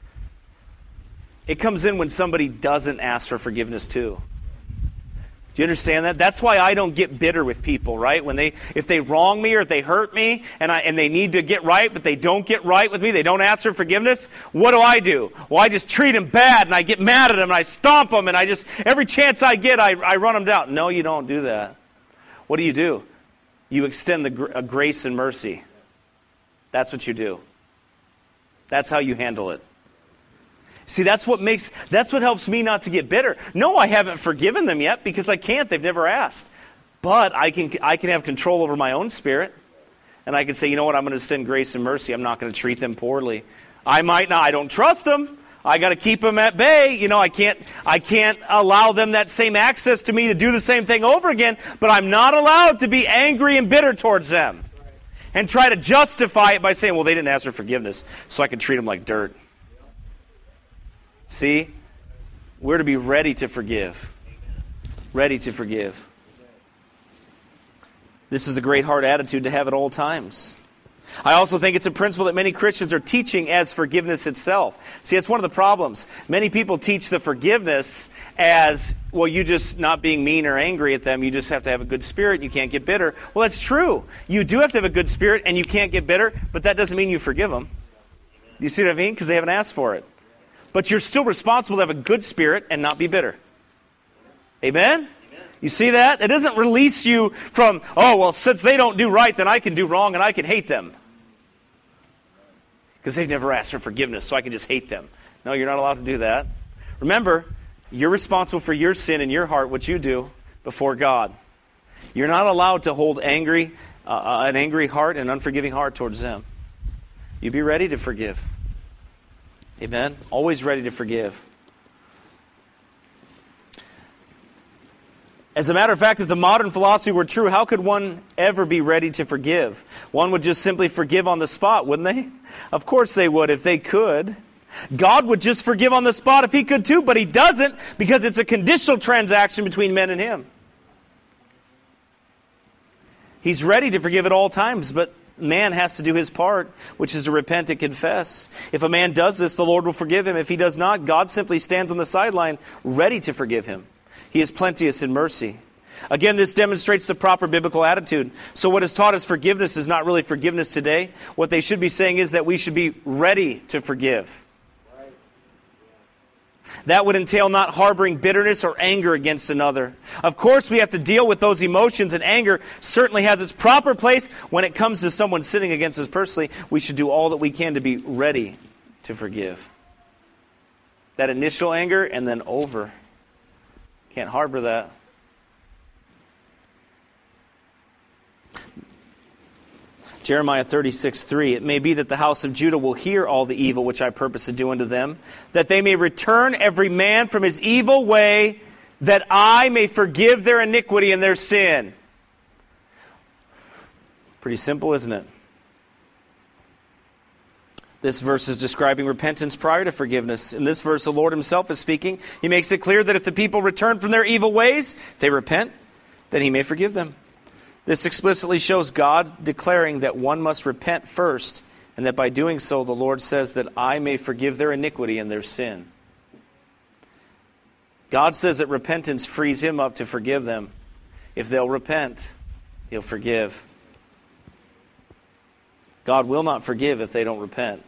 It comes in when somebody doesn't ask for forgiveness too. Do you understand that? That's why I don't get bitter with people, right? When they, if they wrong me or if they hurt me and I, and they need to get right, but they don't get right with me, they don't ask for forgiveness, what do I do? Well, I just treat them bad and I get mad at them and I stomp them and I just, every chance I get, I, I run them down. No, you don't do that. What do you do? You extend the gr- uh, grace and mercy. That's what you do. That's how you handle it. See, that's what makes, that's what helps me not to get bitter. No, I haven't forgiven them yet because I can't. They've never asked. But I can, I can have control over my own spirit. And I can say, you know what, I'm going to extend grace and mercy. I'm not going to treat them poorly. I might not, I don't trust them. I got to keep them at bay. You know, I can't, I can't allow them that same access to me to do the same thing over again. But I'm not allowed to be angry and bitter towards them. And try to justify it by saying, well, they didn't ask for forgiveness, so I can treat them like dirt. See? We're to be ready to forgive. Ready to forgive. This is the great heart attitude to have at all times. I also think it's a principle that many Christians are teaching as forgiveness itself. See, that's one of the problems. Many people teach the forgiveness as, well, you just not being mean or angry at them. You just have to have a good spirit and you can't get bitter. Well, that's true. You do have to have a good spirit and you can't get bitter, but that doesn't mean you forgive them. Do you see what I mean? Because they haven't asked for it. But you're still responsible to have a good spirit and not be bitter. Amen? You see that? It doesn't release you from, oh, well, since they don't do right, then I can do wrong and I can hate them. Because they've never asked for forgiveness, so I can just hate them. No, you're not allowed to do that. Remember, you're responsible for your sin in your heart, what you do before God. You're not allowed to hold angry, uh, an angry heart and unforgiving heart towards them. You be ready to forgive. Amen? Always ready to forgive. As a matter of fact, if the modern philosophy were true, how could one ever be ready to forgive? One would just simply forgive on the spot, wouldn't they? Of course they would, if they could. God would just forgive on the spot if He could too, but He doesn't because it's a conditional transaction between men and Him. He's ready to forgive at all times, but man has to do his part, which is to repent and confess. If a man does this, the Lord will forgive him. If he does not, God simply stands on the sideline ready to forgive him. He is plenteous in mercy. Again, this demonstrates the proper biblical attitude. So what is taught as forgiveness is not really forgiveness today. What they should be saying is that we should be ready to forgive. That would entail not harboring bitterness or anger against another. Of course, we have to deal with those emotions, and anger certainly has its proper place when it comes to someone sinning against us personally. We should do all that we can to be ready to forgive. That initial anger and then over. Can't harbor that. Jeremiah thirty-six three, it may be that the house of Judah will hear all the evil which I purpose to do unto them, that they may return every man from his evil way, that I may forgive their iniquity and their sin. Pretty simple, isn't it? This verse is describing repentance prior to forgiveness. In this verse, the Lord Himself is speaking. He makes it clear that if the people return from their evil ways, they repent, then He may forgive them. This explicitly shows God declaring that one must repent first, and that by doing so, the Lord says that I may forgive their iniquity and their sin. God says that repentance frees Him up to forgive them. If they'll repent, He'll forgive. God will not forgive if they don't repent.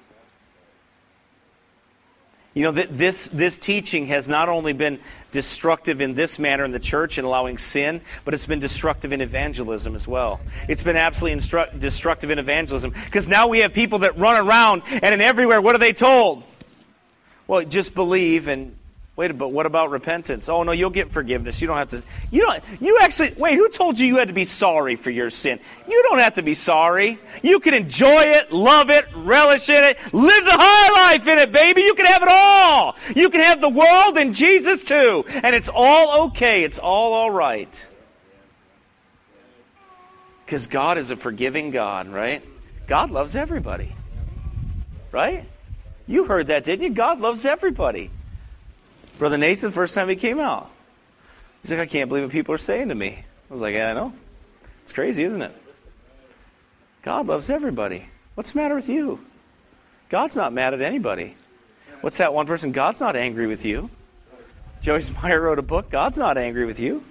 You know, this, this teaching has not only been destructive in this manner in the church and allowing sin, but it's been destructive in evangelism as well. It's been absolutely instru- destructive in evangelism. Because now we have people that run around and in everywhere, what are they told? Well, just believe and Wait, but what about repentance? Oh, no, you'll get forgiveness. You don't have to. You don't. You actually. Wait, who told you you had to be sorry for your sin? You don't have to be sorry. You can enjoy it, love it, relish in it, live the high life in it, baby. You can have it all. You can have the world and Jesus too, and it's all okay. It's all all right. Because God is a forgiving God, right? God loves everybody, right? You heard that, didn't you? God loves everybody. Brother Nathan, the first time he came out, he's like, I can't believe what people are saying to me. I was like, yeah, I know. It's crazy, isn't it? God loves everybody. What's the matter with you? God's not mad at anybody. What's that one person? God's not angry with you. Joyce Meyer wrote a book. God's not angry with you.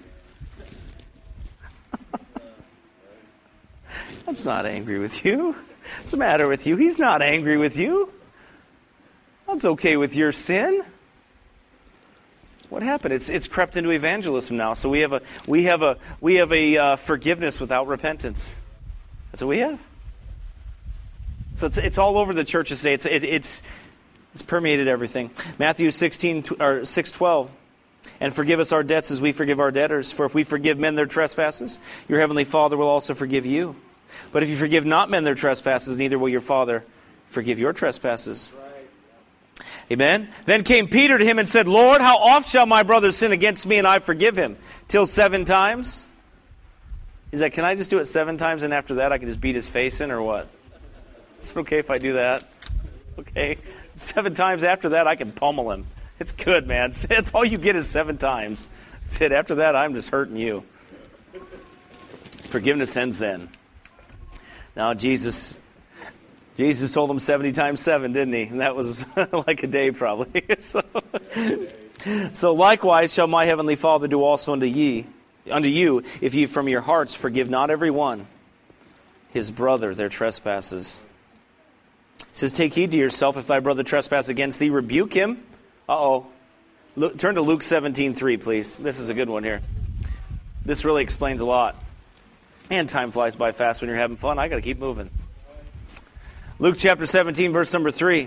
God's not angry with you. What's the matter with you? He's not angry with you. God's okay with your sin. What happened? It's it's crept into evangelism now. So we have a we have a we have a uh, forgiveness without repentance. That's what we have. So it's it's all over the churches today. It's it, it's it's permeated everything. Matthew sixteen or six twelve, and forgive us our debts as we forgive our debtors. For if we forgive men their trespasses, your heavenly Father will also forgive you. But if you forgive not men their trespasses, neither will your Father forgive your trespasses. Amen. Then came Peter to him and said, Lord, how oft shall my brother sin against me and I forgive him? Till seven times? He's like, can I just do it seven times and after that I can just beat his face in or what? Is it okay if I do that? Okay. Seven times after that I can pummel him. It's good, man. It's all you get is seven times. That's it. After that I'm just hurting you. Forgiveness ends then. Now Jesus... Jesus told him seventy times seven, didn't he? And that was like a day probably. so, so likewise shall my heavenly Father do also unto ye, unto you, if ye from your hearts forgive not every one his brother their trespasses. It says, take heed to yourself, if thy brother trespass against thee, rebuke him. Uh-oh. Look, turn to Luke seventeen three, please. This is a good one here. This really explains a lot. Man, time flies by fast when you're having fun. I got to keep moving. Luke chapter seventeen, verse number three.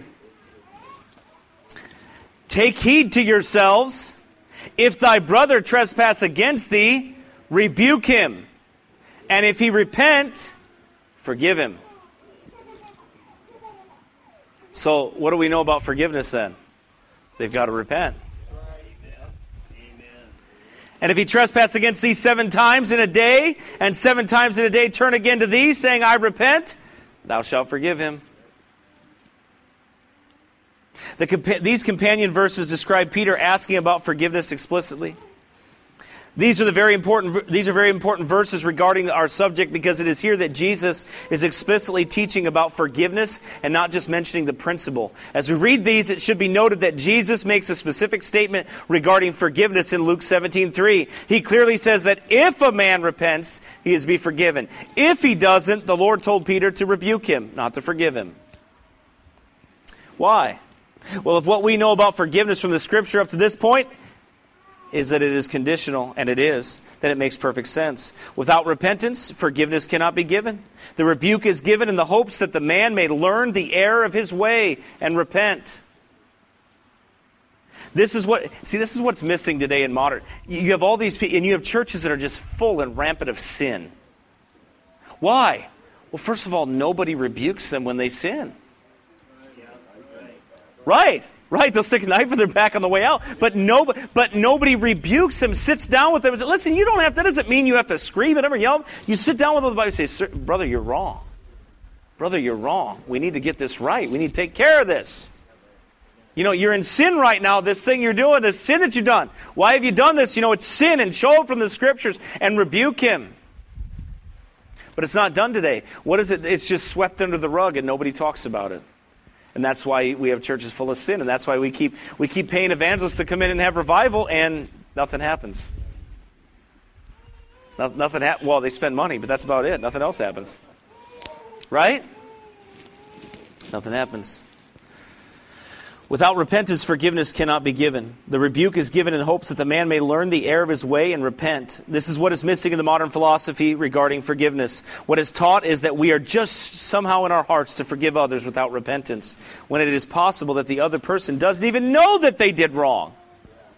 Take heed to yourselves. If thy brother trespass against thee, rebuke him. And if he repent, forgive him. So, what do we know about forgiveness then? They've got to repent. And if he trespass against thee seven times in a day, and seven times in a day turn again to thee, saying, I repent, thou shalt forgive him. The, these companion verses describe Peter asking about forgiveness explicitly. These are the very important. These are very important verses regarding our subject because it is here that Jesus is explicitly teaching about forgiveness and not just mentioning the principle. As we read these, it should be noted that Jesus makes a specific statement regarding forgiveness in Luke seventeen three. He clearly says that if a man repents, he is to be forgiven. If he doesn't, the Lord told Peter to rebuke him, not to forgive him. Why? Well, if what we know about forgiveness from the Scripture up to this point is that it is conditional, and it is, then it makes perfect sense. Without repentance, forgiveness cannot be given. The rebuke is given in the hopes that the man may learn the error of his way and repent. This is what, see, this is what's missing today in modern. You have all these people, and you have churches that are just full and rampant of sin. Why? Well, first of all, nobody rebukes them when they sin. Right. Right, they'll stick a knife in their back on the way out. But no, but nobody rebukes them, sits down with them and says, listen, you don't have, that doesn't mean you have to scream at them or yell. You sit down with them and say, brother, you're wrong. Brother, you're wrong. We need to get this right. We need to take care of this. You know, you're in sin right now. This thing you're doing, this sin that you've done. Why have you done this? You know, it's sin, and show it from the Scriptures and rebuke him. But it's not done today. What is it? It's just swept under the rug and nobody talks about it. And that's why we have churches full of sin. And that's why we keep we keep paying evangelists to come in and have revival, and nothing happens. No, nothing ha- Well, they spend money, but that's about it. Nothing else happens. Right? Nothing happens. Without repentance, forgiveness cannot be given. The rebuke is given in hopes that the man may learn the error of his way and repent. This is what is missing in the modern philosophy regarding forgiveness. What is taught is that we are just somehow in our hearts to forgive others without repentance, when it is possible that the other person doesn't even know that they did wrong.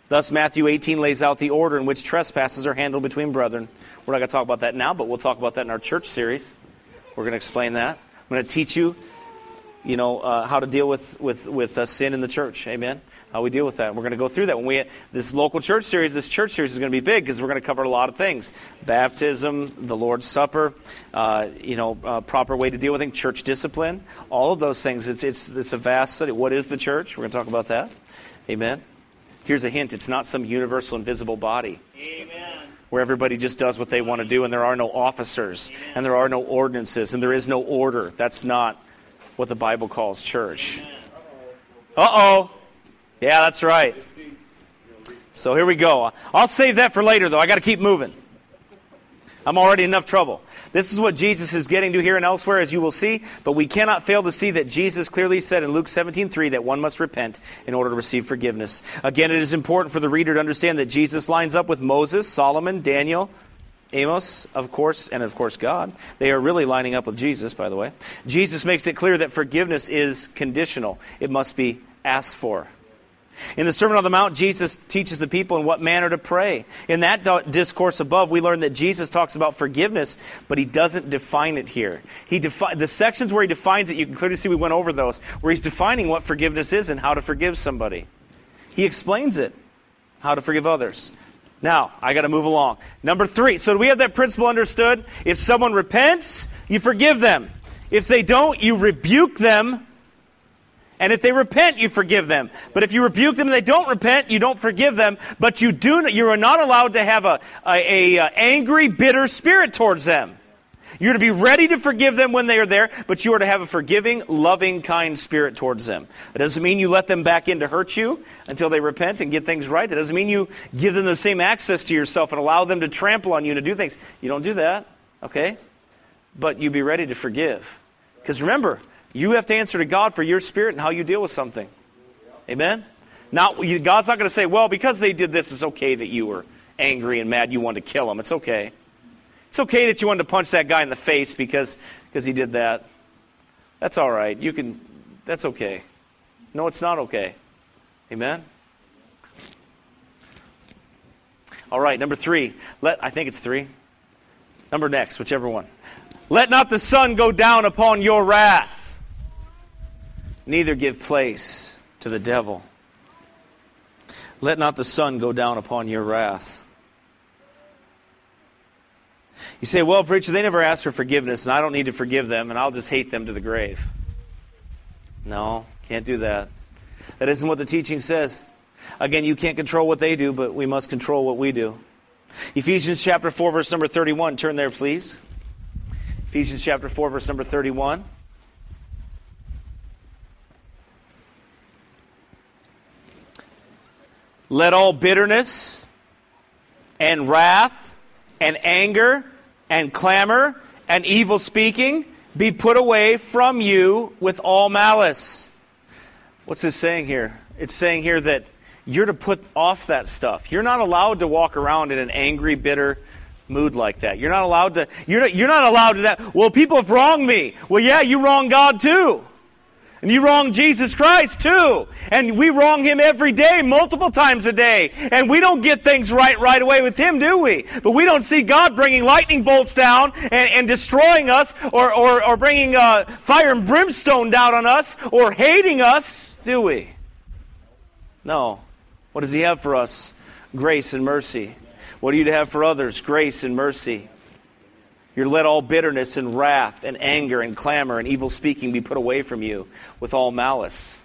Thus, Matthew eighteen lays out the order in which trespasses are handled between brethren. We're not going to talk about that now, but we'll talk about that in our church series. We're going to explain that. I'm going to teach you, you know, uh, how to deal with with with uh, sin in the church. Amen. How we deal with that. And we're going to go through that. When we this local church series, this church series is going to be big because we're going to cover a lot of things: baptism, the Lord's Supper, uh, you know, uh, proper way to deal with things, church discipline, all of those things. It's it's it's a vast study. What is the church? We're going to talk about that. Amen. Here's a hint: it's not some universal, invisible body. Amen. Where everybody just does what they want to do, and there are no officers, Amen. And there are no ordinances, and there is no order. That's not what the Bible calls church. Uh-oh. Yeah, that's right. So here we go. I'll save that for later, though. I got to keep moving. I'm already in enough trouble. This is what Jesus is getting to here and elsewhere, as you will see. But we cannot fail to see that Jesus clearly said in Luke seventeen three that one must repent in order to receive forgiveness. Again, it is important for the reader to understand that Jesus lines up with Moses, Solomon, Daniel, Amos, of course, and of course God. They are really lining up with Jesus, by the way. Jesus makes it clear that forgiveness is conditional. It must be asked for. In the Sermon on the Mount, Jesus teaches the people in what manner to pray. In that discourse above, we learn that Jesus talks about forgiveness, but he doesn't define it here. He defi- the sections where he defines it, you can clearly see we went over those, where he's defining what forgiveness is and how to forgive somebody. He explains it, how to forgive others. Now, I got to move along. Number three, so do we have that principle understood? If someone repents, you forgive them. If they don't, you rebuke them. And if they repent, you forgive them. But if you rebuke them and they don't repent, you don't forgive them. But you do. You are not allowed to have a, a, a angry, bitter spirit towards them. You're to be ready to forgive them when they are there, but you are to have a forgiving, loving, kind spirit towards them. That doesn't mean you let them back in to hurt you until they repent and get things right. That doesn't mean you give them the same access to yourself and allow them to trample on you and to do things. You don't do that, okay? But you be ready to forgive. Because remember, you have to answer to God for your spirit and how you deal with something. Amen? Now, God's not going to say, well, because they did this, it's okay that you were angry and mad, you wanted to kill them. It's okay. It's okay that you wanted to punch that guy in the face because, because he did that. That's all right. You can, that's okay. No, it's not okay. Amen? All right, number three. Let I think it's three. Number next, whichever one. Let not the sun go down upon your wrath. Neither give place to the devil. Let not the sun go down upon your wrath. You say, well, preacher, they never asked for forgiveness, and I don't need to forgive them, and I'll just hate them to the grave. No, can't do that. That isn't what the teaching says. Again, you can't control what they do, but we must control what we do. Ephesians chapter four, verse number thirty-one. Turn there, please. Ephesians chapter four, verse number thirty-one. Let all bitterness and wrath and anger and clamor and evil speaking be put away from you with all malice. What's it saying here? It's saying here that you're to put off that stuff. You're not allowed to walk around in an angry, bitter mood like that. You're not allowed to, you're not, you're not allowed to that. Well, people have wronged me. Well, yeah, you wrong God too. And you wrong Jesus Christ too. And we wrong Him every day, multiple times a day. And we don't get things right right away with Him, do we? But we don't see God bringing lightning bolts down and, and destroying us or, or, or bringing uh, fire and brimstone down on us or hating us, do we? No. What does He have for us? Grace and mercy. What are you to have for others? Grace and mercy. You're to let all bitterness and wrath and anger and clamor and evil speaking be put away from you with all malice.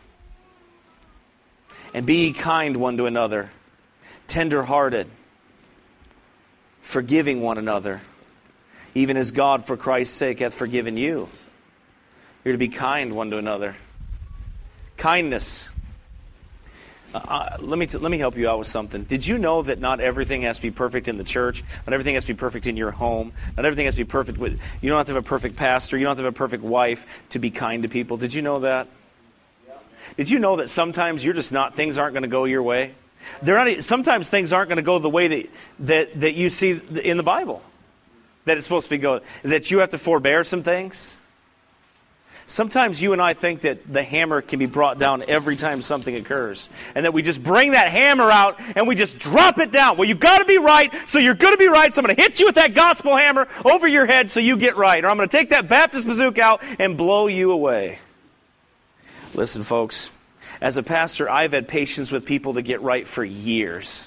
And be ye kind one to another, tender-hearted, forgiving one another, even as God for Christ's sake hath forgiven you. You're to be kind one to another. Kindness. Uh, let me t- let me help you out with something. Did you know that not everything has to be perfect in the church? Not everything has to be perfect in your home. Not everything has to be perfect with. You don't have to have a perfect pastor. You don't have to have a perfect wife to be kind to people. Did you know that? Yeah. Did you know that sometimes you're just not. Things aren't going to go your way. They're not. Sometimes things aren't going to go the way that that that you see in the Bible. That it's supposed to be go. That you have to forbear some things. Sometimes you and I think that the hammer can be brought down every time something occurs. And that we just bring that hammer out and we just drop it down. Well, you've got to be right, so you're going to be right. So I'm going to hit you with that gospel hammer over your head so you get right. Or I'm going to take that Baptist bazooka out and blow you away. Listen, folks, as a pastor, I've had patience with people to get right for years.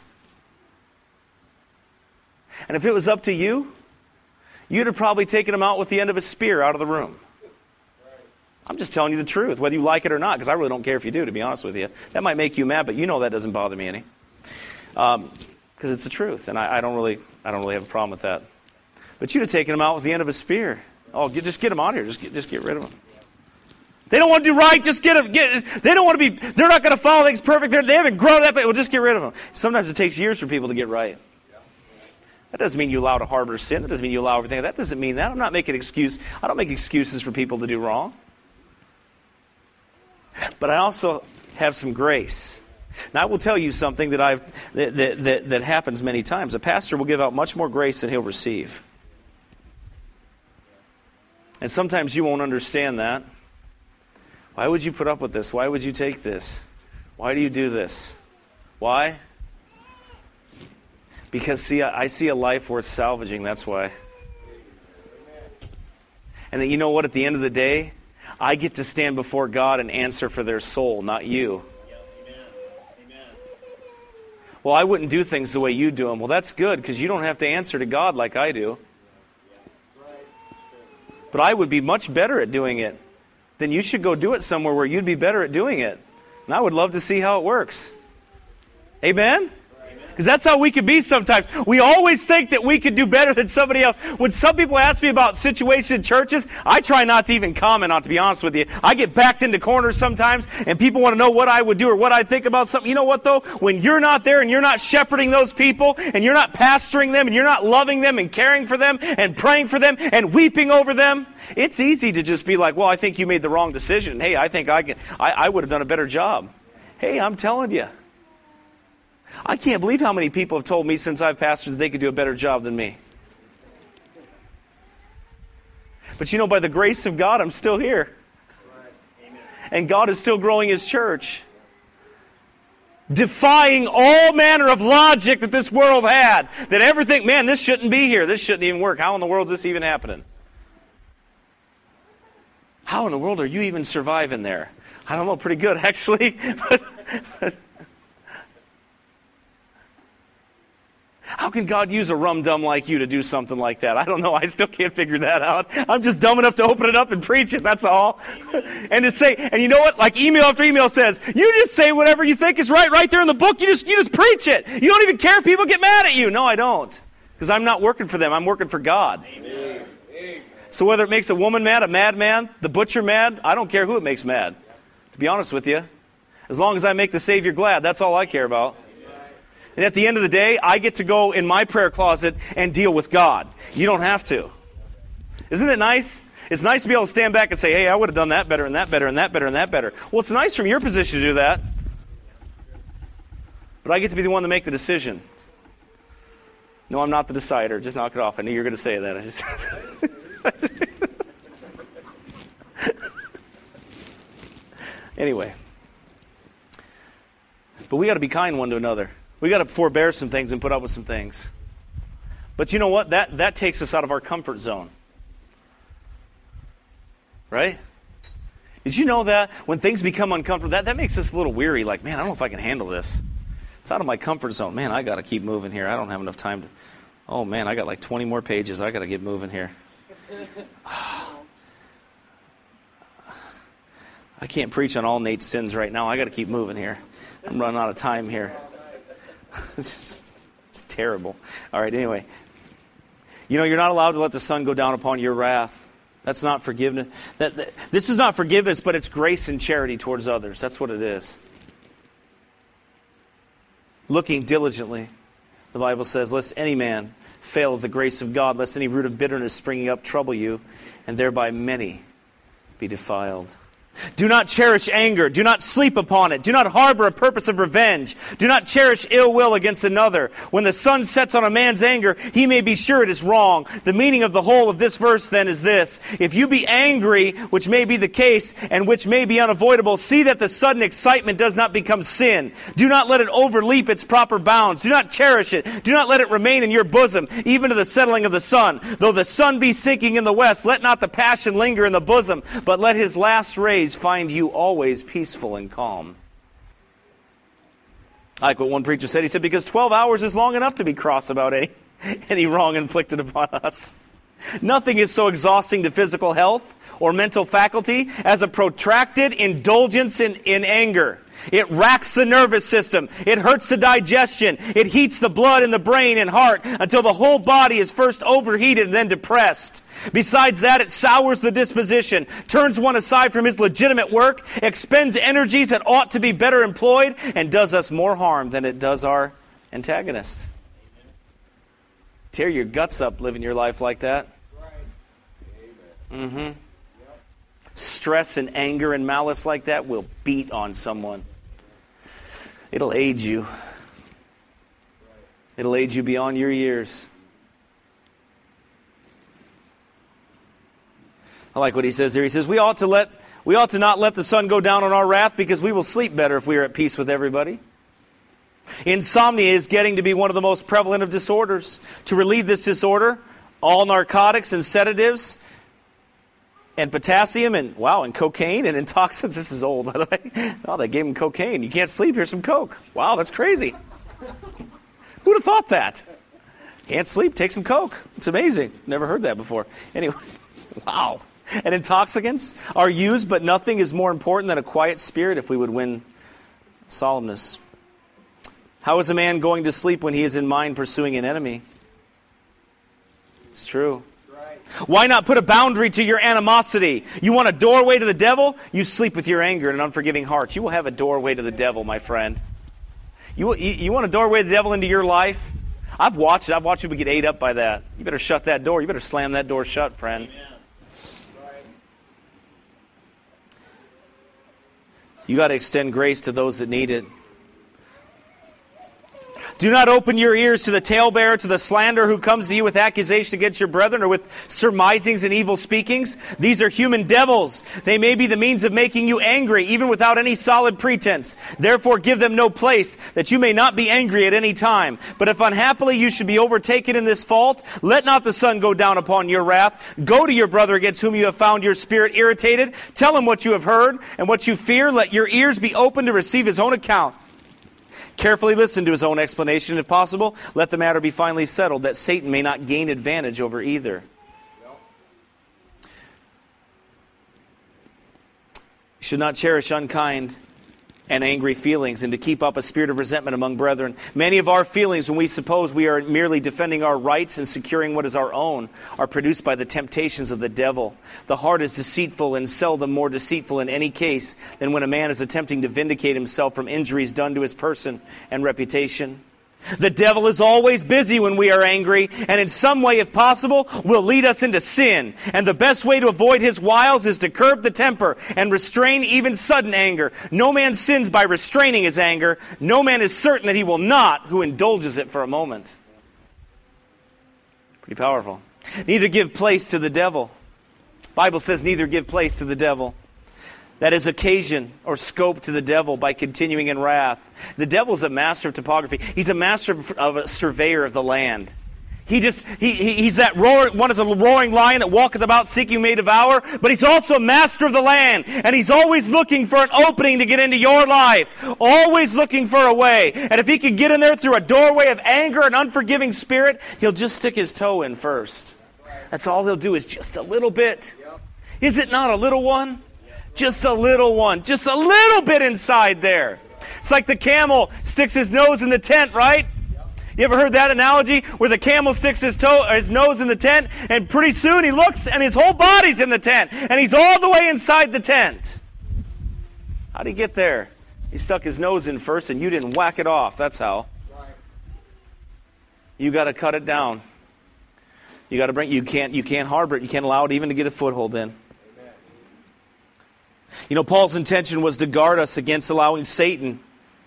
And if it was up to you, you'd have probably taken them out with the end of a spear out of the room. I'm just telling you the truth, whether you like it or not, because I really don't care if you do, to be honest with you. That might make you mad, but you know that doesn't bother me any. Um, because it's the truth, and I, I don't really I don't really have a problem with that. But you'd have taken them out with the end of a spear. Oh, get, just get them out of here. Just get, just get rid of them. They don't want to do right. Just get them. Get, they don't want to be, they're not going to follow things perfect. They're, they haven't grown up. We'll just get rid of them. Sometimes it takes years for people to get right. That doesn't mean you allow to harbor sin. That doesn't mean you allow everything. That doesn't mean that. I'm not making excuse. I don't make excuses for people to do wrong. But I also have some grace. Now, I will tell you something that I've that, that, that, that happens many times. A pastor will give out much more grace than he'll receive. And sometimes you won't understand that. Why would you put up with this? Why would you take this? Why do you do this? Why? Because, see, I see a life worth salvaging, that's why. And that, you know what, at the end of the day, I get to stand before God and answer for their soul, not you. Well, I wouldn't do things the way you do them. Well, that's good, because you don't have to answer to God like I do. But I would be much better at doing it. Then you should go do it somewhere where you'd be better at doing it. And I would love to see how it works. Amen? Because that's how we could be sometimes. We always think that we could do better than somebody else. When some people ask me about situations in churches, I try not to even comment on it, to be honest with you. I get backed into corners sometimes, and people want to know what I would do or what I think about something. You know what, though? When you're not there and you're not shepherding those people, and you're not pastoring them, and you're not loving them and caring for them and praying for them and weeping over them, it's easy to just be like, well, I think you made the wrong decision. Hey, I think I, can, I, I would have done a better job. Hey, I'm telling you. I can't believe how many people have told me since I've pastored that they could do a better job than me. But you know, by the grace of God, I'm still here. And God is still growing His church. Defying all manner of logic that this world had. That everything, man, this shouldn't be here. This shouldn't even work. How in the world is this even happening? How in the world are you even surviving there? I don't know, pretty good actually. How can God use a rum-dum like you to do something like that? I don't know. I still can't figure that out. I'm just dumb enough to open it up and preach it. That's all. And to say, and you know what? Like email after email says, you just say whatever you think is right, right there in the book. You just, you just preach it. You don't even care if people get mad at you. No, I don't. Because I'm not working for them. I'm working for God. Amen. So whether it makes a woman mad, a madman, the butcher mad, I don't care who it makes mad. To be honest with you. As long as I make the Savior glad, that's all I care about. And at the end of the day, I get to go in my prayer closet and deal with God. You don't have to. Isn't it nice? It's nice to be able to stand back and say, hey, I would have done that better and that better and that better and that better. Well, it's nice from your position to do that. But I get to be the one to make the decision. No, I'm not the decider. Just knock it off. I knew you were going to say that. I just Anyway. But we got to be kind one to another. We got to forbear some things and put up with some things. But you know what? That, that takes us out of our comfort zone. Right? Did you know that when things become uncomfortable, that, that makes us a little weary. Like, man, I don't know if I can handle this. It's out of my comfort zone. Man, I got to keep moving here. I don't have enough time to... Oh, man, I got like twenty more pages. I got to get moving here. I can't preach on all Nate's sins right now. I got to keep moving here. I'm running out of time here. It's, it's terrible. All right, anyway. You know, you're not allowed to let the sun go down upon your wrath. That's not forgiveness. That, that, this is not forgiveness, but it's grace and charity towards others. That's what it is. Looking diligently, the Bible says, lest any man fail of the grace of God, lest any root of bitterness springing up trouble you, and thereby many be defiled. Do not cherish anger. Do not sleep upon it. Do not harbor a purpose of revenge. Do not cherish ill will against another. When the sun sets on a man's anger, he may be sure it is wrong. The meaning of the whole of this verse then is this: if you be angry, which may be the case, and which may be unavoidable, see that the sudden excitement does not become sin. Do not let it overleap its proper bounds. Do not cherish it. Do not let it remain in your bosom, even to the settling of the sun. Though the sun be sinking in the west, let not the passion linger in the bosom, but let his last rays find you always peaceful and calm. I like what one preacher said. He said, because twelve hours is long enough to be cross about any, any wrong inflicted upon us. Nothing is so exhausting to physical health or mental faculty as a protracted indulgence in, in anger. It racks the nervous system. It hurts the digestion. It heats the blood in the brain and heart until the whole body is first overheated and then depressed. Besides that, it sours the disposition, turns one aside from his legitimate work, expends energies that ought to be better employed, and does us more harm than it does our antagonist. Tear your guts up living your life like that. Mm-hmm. Stress and anger and malice like that will beat on someone. It'll age you. It'll age you beyond your years. I like what he says here. He says, we ought to let we ought to not let the sun go down on our wrath, because we will sleep better if we are at peace with everybody. Insomnia is getting to be one of the most prevalent of disorders. To relieve this disorder, all narcotics and sedatives and potassium and, wow, and cocaine and intoxicants. This is old, by the way. Oh, they gave him cocaine. You can't sleep, here's some coke. Wow, that's crazy. Who'd have thought that? Can't sleep, take some coke. It's amazing. Never heard that before. Anyway, wow. And intoxicants are used, but nothing is more important than a quiet spirit if we would win solemnness. How is a man going to sleep when he is in mind pursuing an enemy? It's true. Why not put a boundary to your animosity? You want a doorway to the devil? You sleep with your anger and an unforgiving heart. You will have a doorway to the devil, my friend. You, you, you want a doorway to the devil into your life? I've watched it. I've watched people get ate up by that. You better shut that door. You better slam that door shut, friend. Amen. You got to extend grace to those that need it. Do not open your ears to the talebearer, to the slanderer who comes to you with accusation against your brethren or with surmisings and evil speakings. These are human devils. They may be the means of making you angry, even without any solid pretense. Therefore give them no place, that you may not be angry at any time. But if unhappily you should be overtaken in this fault, let not the sun go down upon your wrath. Go to your brother against whom you have found your spirit irritated. Tell him what you have heard and what you fear. Let your ears be open to receive his own account. Carefully listen to his own explanation. If possible, let the matter be finally settled, that Satan may not gain advantage over either. You should not cherish unkind and angry feelings, and to keep up a spirit of resentment among brethren. Many of our feelings, when we suppose we are merely defending our rights and securing what is our own, are produced by the temptations of the devil. The heart is deceitful, and seldom more deceitful in any case than when a man is attempting to vindicate himself from injuries done to his person and reputation. The devil is always busy when we are angry, and in some way, if possible, will lead us into sin. And the best way to avoid his wiles is to curb the temper and restrain even sudden anger. No man sins by restraining his anger. No man is certain that he will not who indulges it for a moment. Pretty powerful. Neither give place to the devil. The Bible says neither give place to the devil. That is occasion or scope to the devil by continuing in wrath. The devil is a master of topography. He's a master of a surveyor of the land. He just he, he he's that roar, one is a roaring lion that walketh about seeking who may devour, but he's also a master of the land, and he's always looking for an opening to get into your life, always looking for a way. And if he can get in there through a doorway of anger and unforgiving spirit, he'll just stick his toe in first. That's all he'll do, is just a little bit. Is it not a little one? Just a little one. Just a little bit inside there. It's like the camel sticks his nose in the tent, right? You ever heard that analogy where the camel sticks his toe, or his nose in the tent, and pretty soon he looks and his whole body's in the tent, and he's all the way inside the tent. How'd he get there? He stuck his nose in first, and you didn't whack it off. That's how. You got to cut it down. You got to bring. You can't. You can't harbor it. You can't allow it even to get a foothold in. You know, Paul's intention was to guard us against allowing Satan,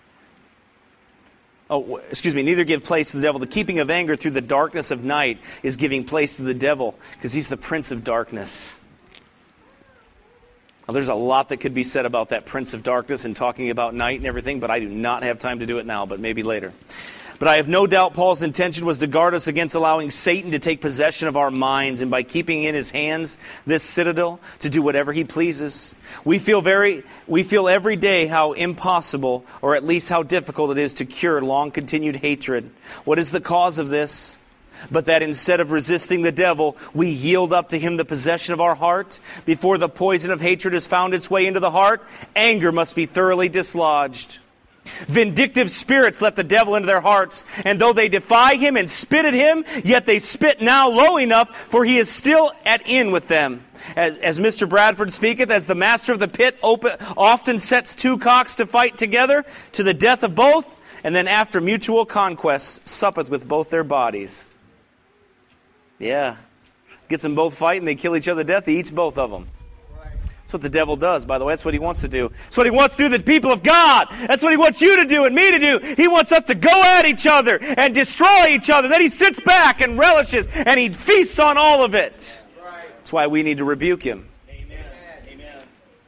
oh, excuse me, neither give place to the devil. The keeping of anger through the darkness of night is giving place to the devil, because he's the prince of darkness. Now, there's a lot that could be said about that prince of darkness and talking about night and everything, but I do not have time to do it now, but maybe later. But I have no doubt Paul's intention was to guard us against allowing Satan to take possession of our minds, and by keeping in his hands this citadel to do whatever he pleases. We feel very, we feel every day how impossible, or at least how difficult it is to cure long continued hatred. What is the cause of this? But that instead of resisting the devil, we yield up to him the possession of our heart. Before the poison of hatred has found its way into the heart, anger must be thoroughly dislodged. Vindictive spirits let the devil into their hearts, and though they defy him and spit at him, yet they spit now low enough, for he is still at in with them. As, as Mister Bradford speaketh, as the master of the pit open, often sets two cocks to fight together, to the death of both, and then after mutual conquest suppeth with both their bodies. Yeah. Gets them both fighting, they kill each other to death, he eats both of them. That's what the devil does, by the way. That's what he wants to do. That's what he wants to do to the people of God. That's what he wants you to do and me to do. He wants us to go at each other and destroy each other. Then he sits back and relishes and he feasts on all of it. That's why we need to rebuke him. Amen. Amen.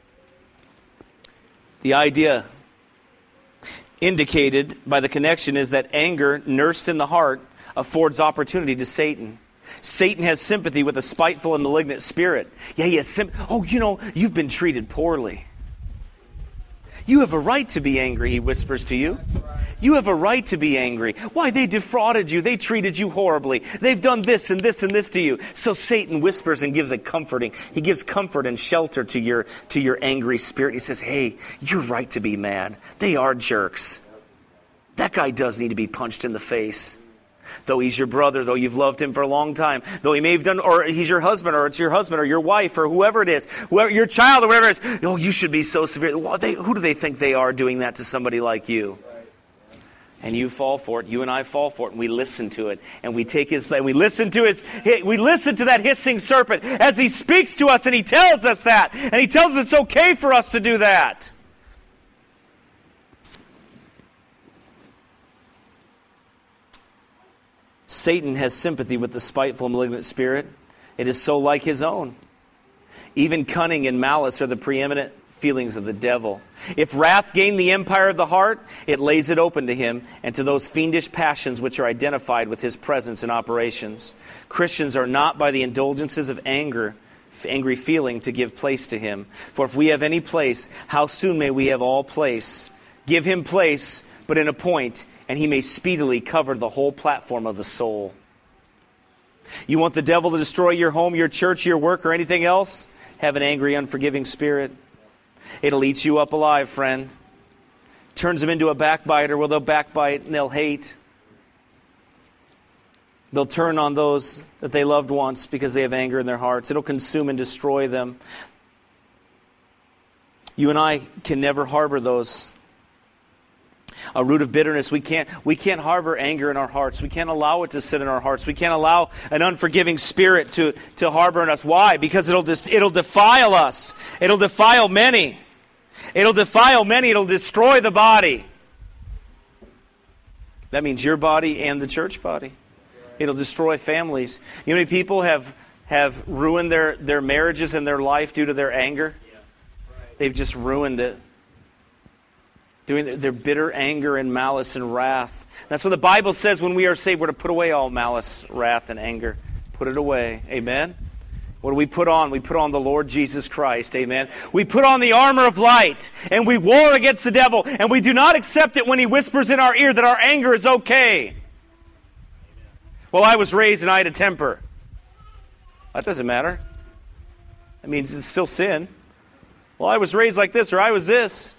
The idea indicated by the connection is that anger nursed in the heart affords opportunity to Satan. Satan has sympathy with a spiteful and malignant spirit. Yeah, he has sympathy. Oh, you know, you've been treated poorly. You have a right to be angry, he whispers to you. You have a right to be angry. Why, they defrauded you. They treated you horribly. They've done this and this and this to you. So Satan whispers and gives a comforting. He gives comfort and shelter to your, to your angry spirit. He says, hey, you're right to be mad. They are jerks. That guy does need to be punched in the face. Though he's your brother, though you've loved him for a long time, though he may have done, or he's your husband, or it's your husband, or your wife, or whoever it is, whoever, your child, or whatever it is. Oh, you should be so severe. Well, they, who do they think they are doing that to somebody like you? And you fall for it. You and I fall for it, and we listen to it, and we take his, and we listen to his, we listen to that hissing serpent as he speaks to us, and he tells us that, and he tells us it's okay for us to do that. Satan has sympathy with the spiteful and malignant spirit. It is so like his own. Even cunning and malice are the preeminent feelings of the devil. If wrath gain the empire of the heart, it lays it open to him and to those fiendish passions which are identified with his presence and operations. Christians are not by the indulgences of anger, angry feeling to give place to him. For if we have any place, how soon may we have all place? Give him place, but in a point, and he may speedily cover the whole platform of the soul. You want the devil to destroy your home, your church, your work, or anything else? Have an angry, unforgiving spirit. It'll eat you up alive, friend. Turns them into a backbiter. Well, they'll backbite and they'll hate. They'll turn on those that they loved once because they have anger in their hearts. It'll consume and destroy them. You and I can never harbor those. A root of bitterness. We can't, we can't harbor anger in our hearts. We can't allow it to sit in our hearts. We can't allow an unforgiving spirit to, to harbor in us. Why? Because it'll just, it'll defile us. It'll defile many. It'll defile many. It'll destroy the body. That means your body and the church body. It'll destroy families. You know how many people have, have ruined their, their marriages and their life due to their anger? They've just ruined it. Doing their bitter anger and malice and wrath. That's what the Bible says when we are saved. We're to put away all malice, wrath, and anger. Put it away. Amen? What do we put on? We put on the Lord Jesus Christ. Amen? We put on the armor of light, and we war against the devil, and we do not accept it when he whispers in our ear that our anger is okay. Well, I was raised and I had a temper. That doesn't matter. That means it's still sin. Well, I was raised like this, or I was this.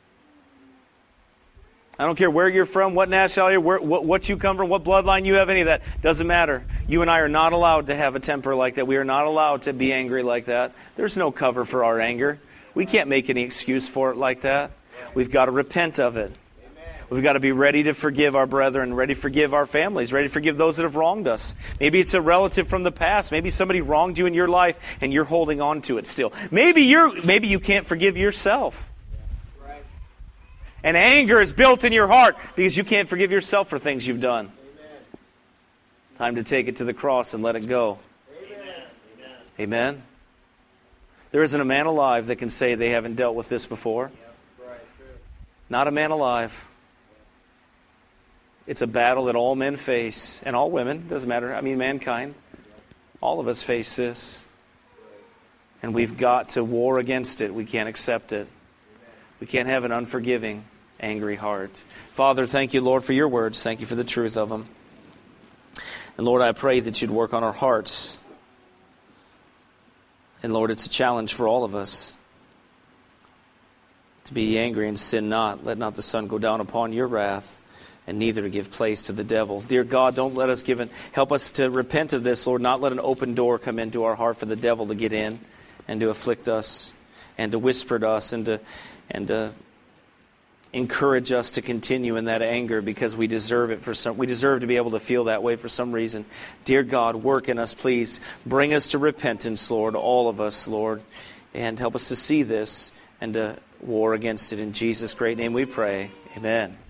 I don't care where you're from, what nationality, where, what, what you come from, what bloodline you have, any of that. Doesn't matter. You and I are not allowed to have a temper like that. We are not allowed to be angry like that. There's no cover for our anger. We can't make any excuse for it like that. We've got to repent of it. We've got to be ready to forgive our brethren, ready to forgive our families, ready to forgive those that have wronged us. Maybe it's a relative from the past. Maybe somebody wronged you in your life and you're holding on to it still. Maybe you're maybe you can't forgive yourself. And anger is built in your heart because you can't forgive yourself for things you've done. Amen. Time to take it to the cross and let it go. Amen. Amen. There isn't a man alive that can say they haven't dealt with this before. Yep. Right. Not a man alive. It's a battle that all men face, and all women, doesn't matter. I mean, mankind. All of us face this. And we've got to war against it. We can't accept it. We can't have an unforgiving, angry heart. Father, thank you, Lord, for your words. Thank you for the truth of them. And Lord, I pray that you'd work on our hearts. And Lord, it's a challenge for all of us to be angry and sin not. Let not the sun go down upon your wrath, and neither to give place to the devil. Dear God, don't let us give in. Help us to repent of this, Lord. Not let an open door come into our heart for the devil to get in and to afflict us and to whisper to us and to and to encourage us to continue in that anger because we deserve it for some. We deserve to be able to feel that way for some reason. Dear God, work in us, please. Bring us to repentance, Lord, all of us, Lord, and help us to see this and to war against it. In Jesus' great name we pray. Amen.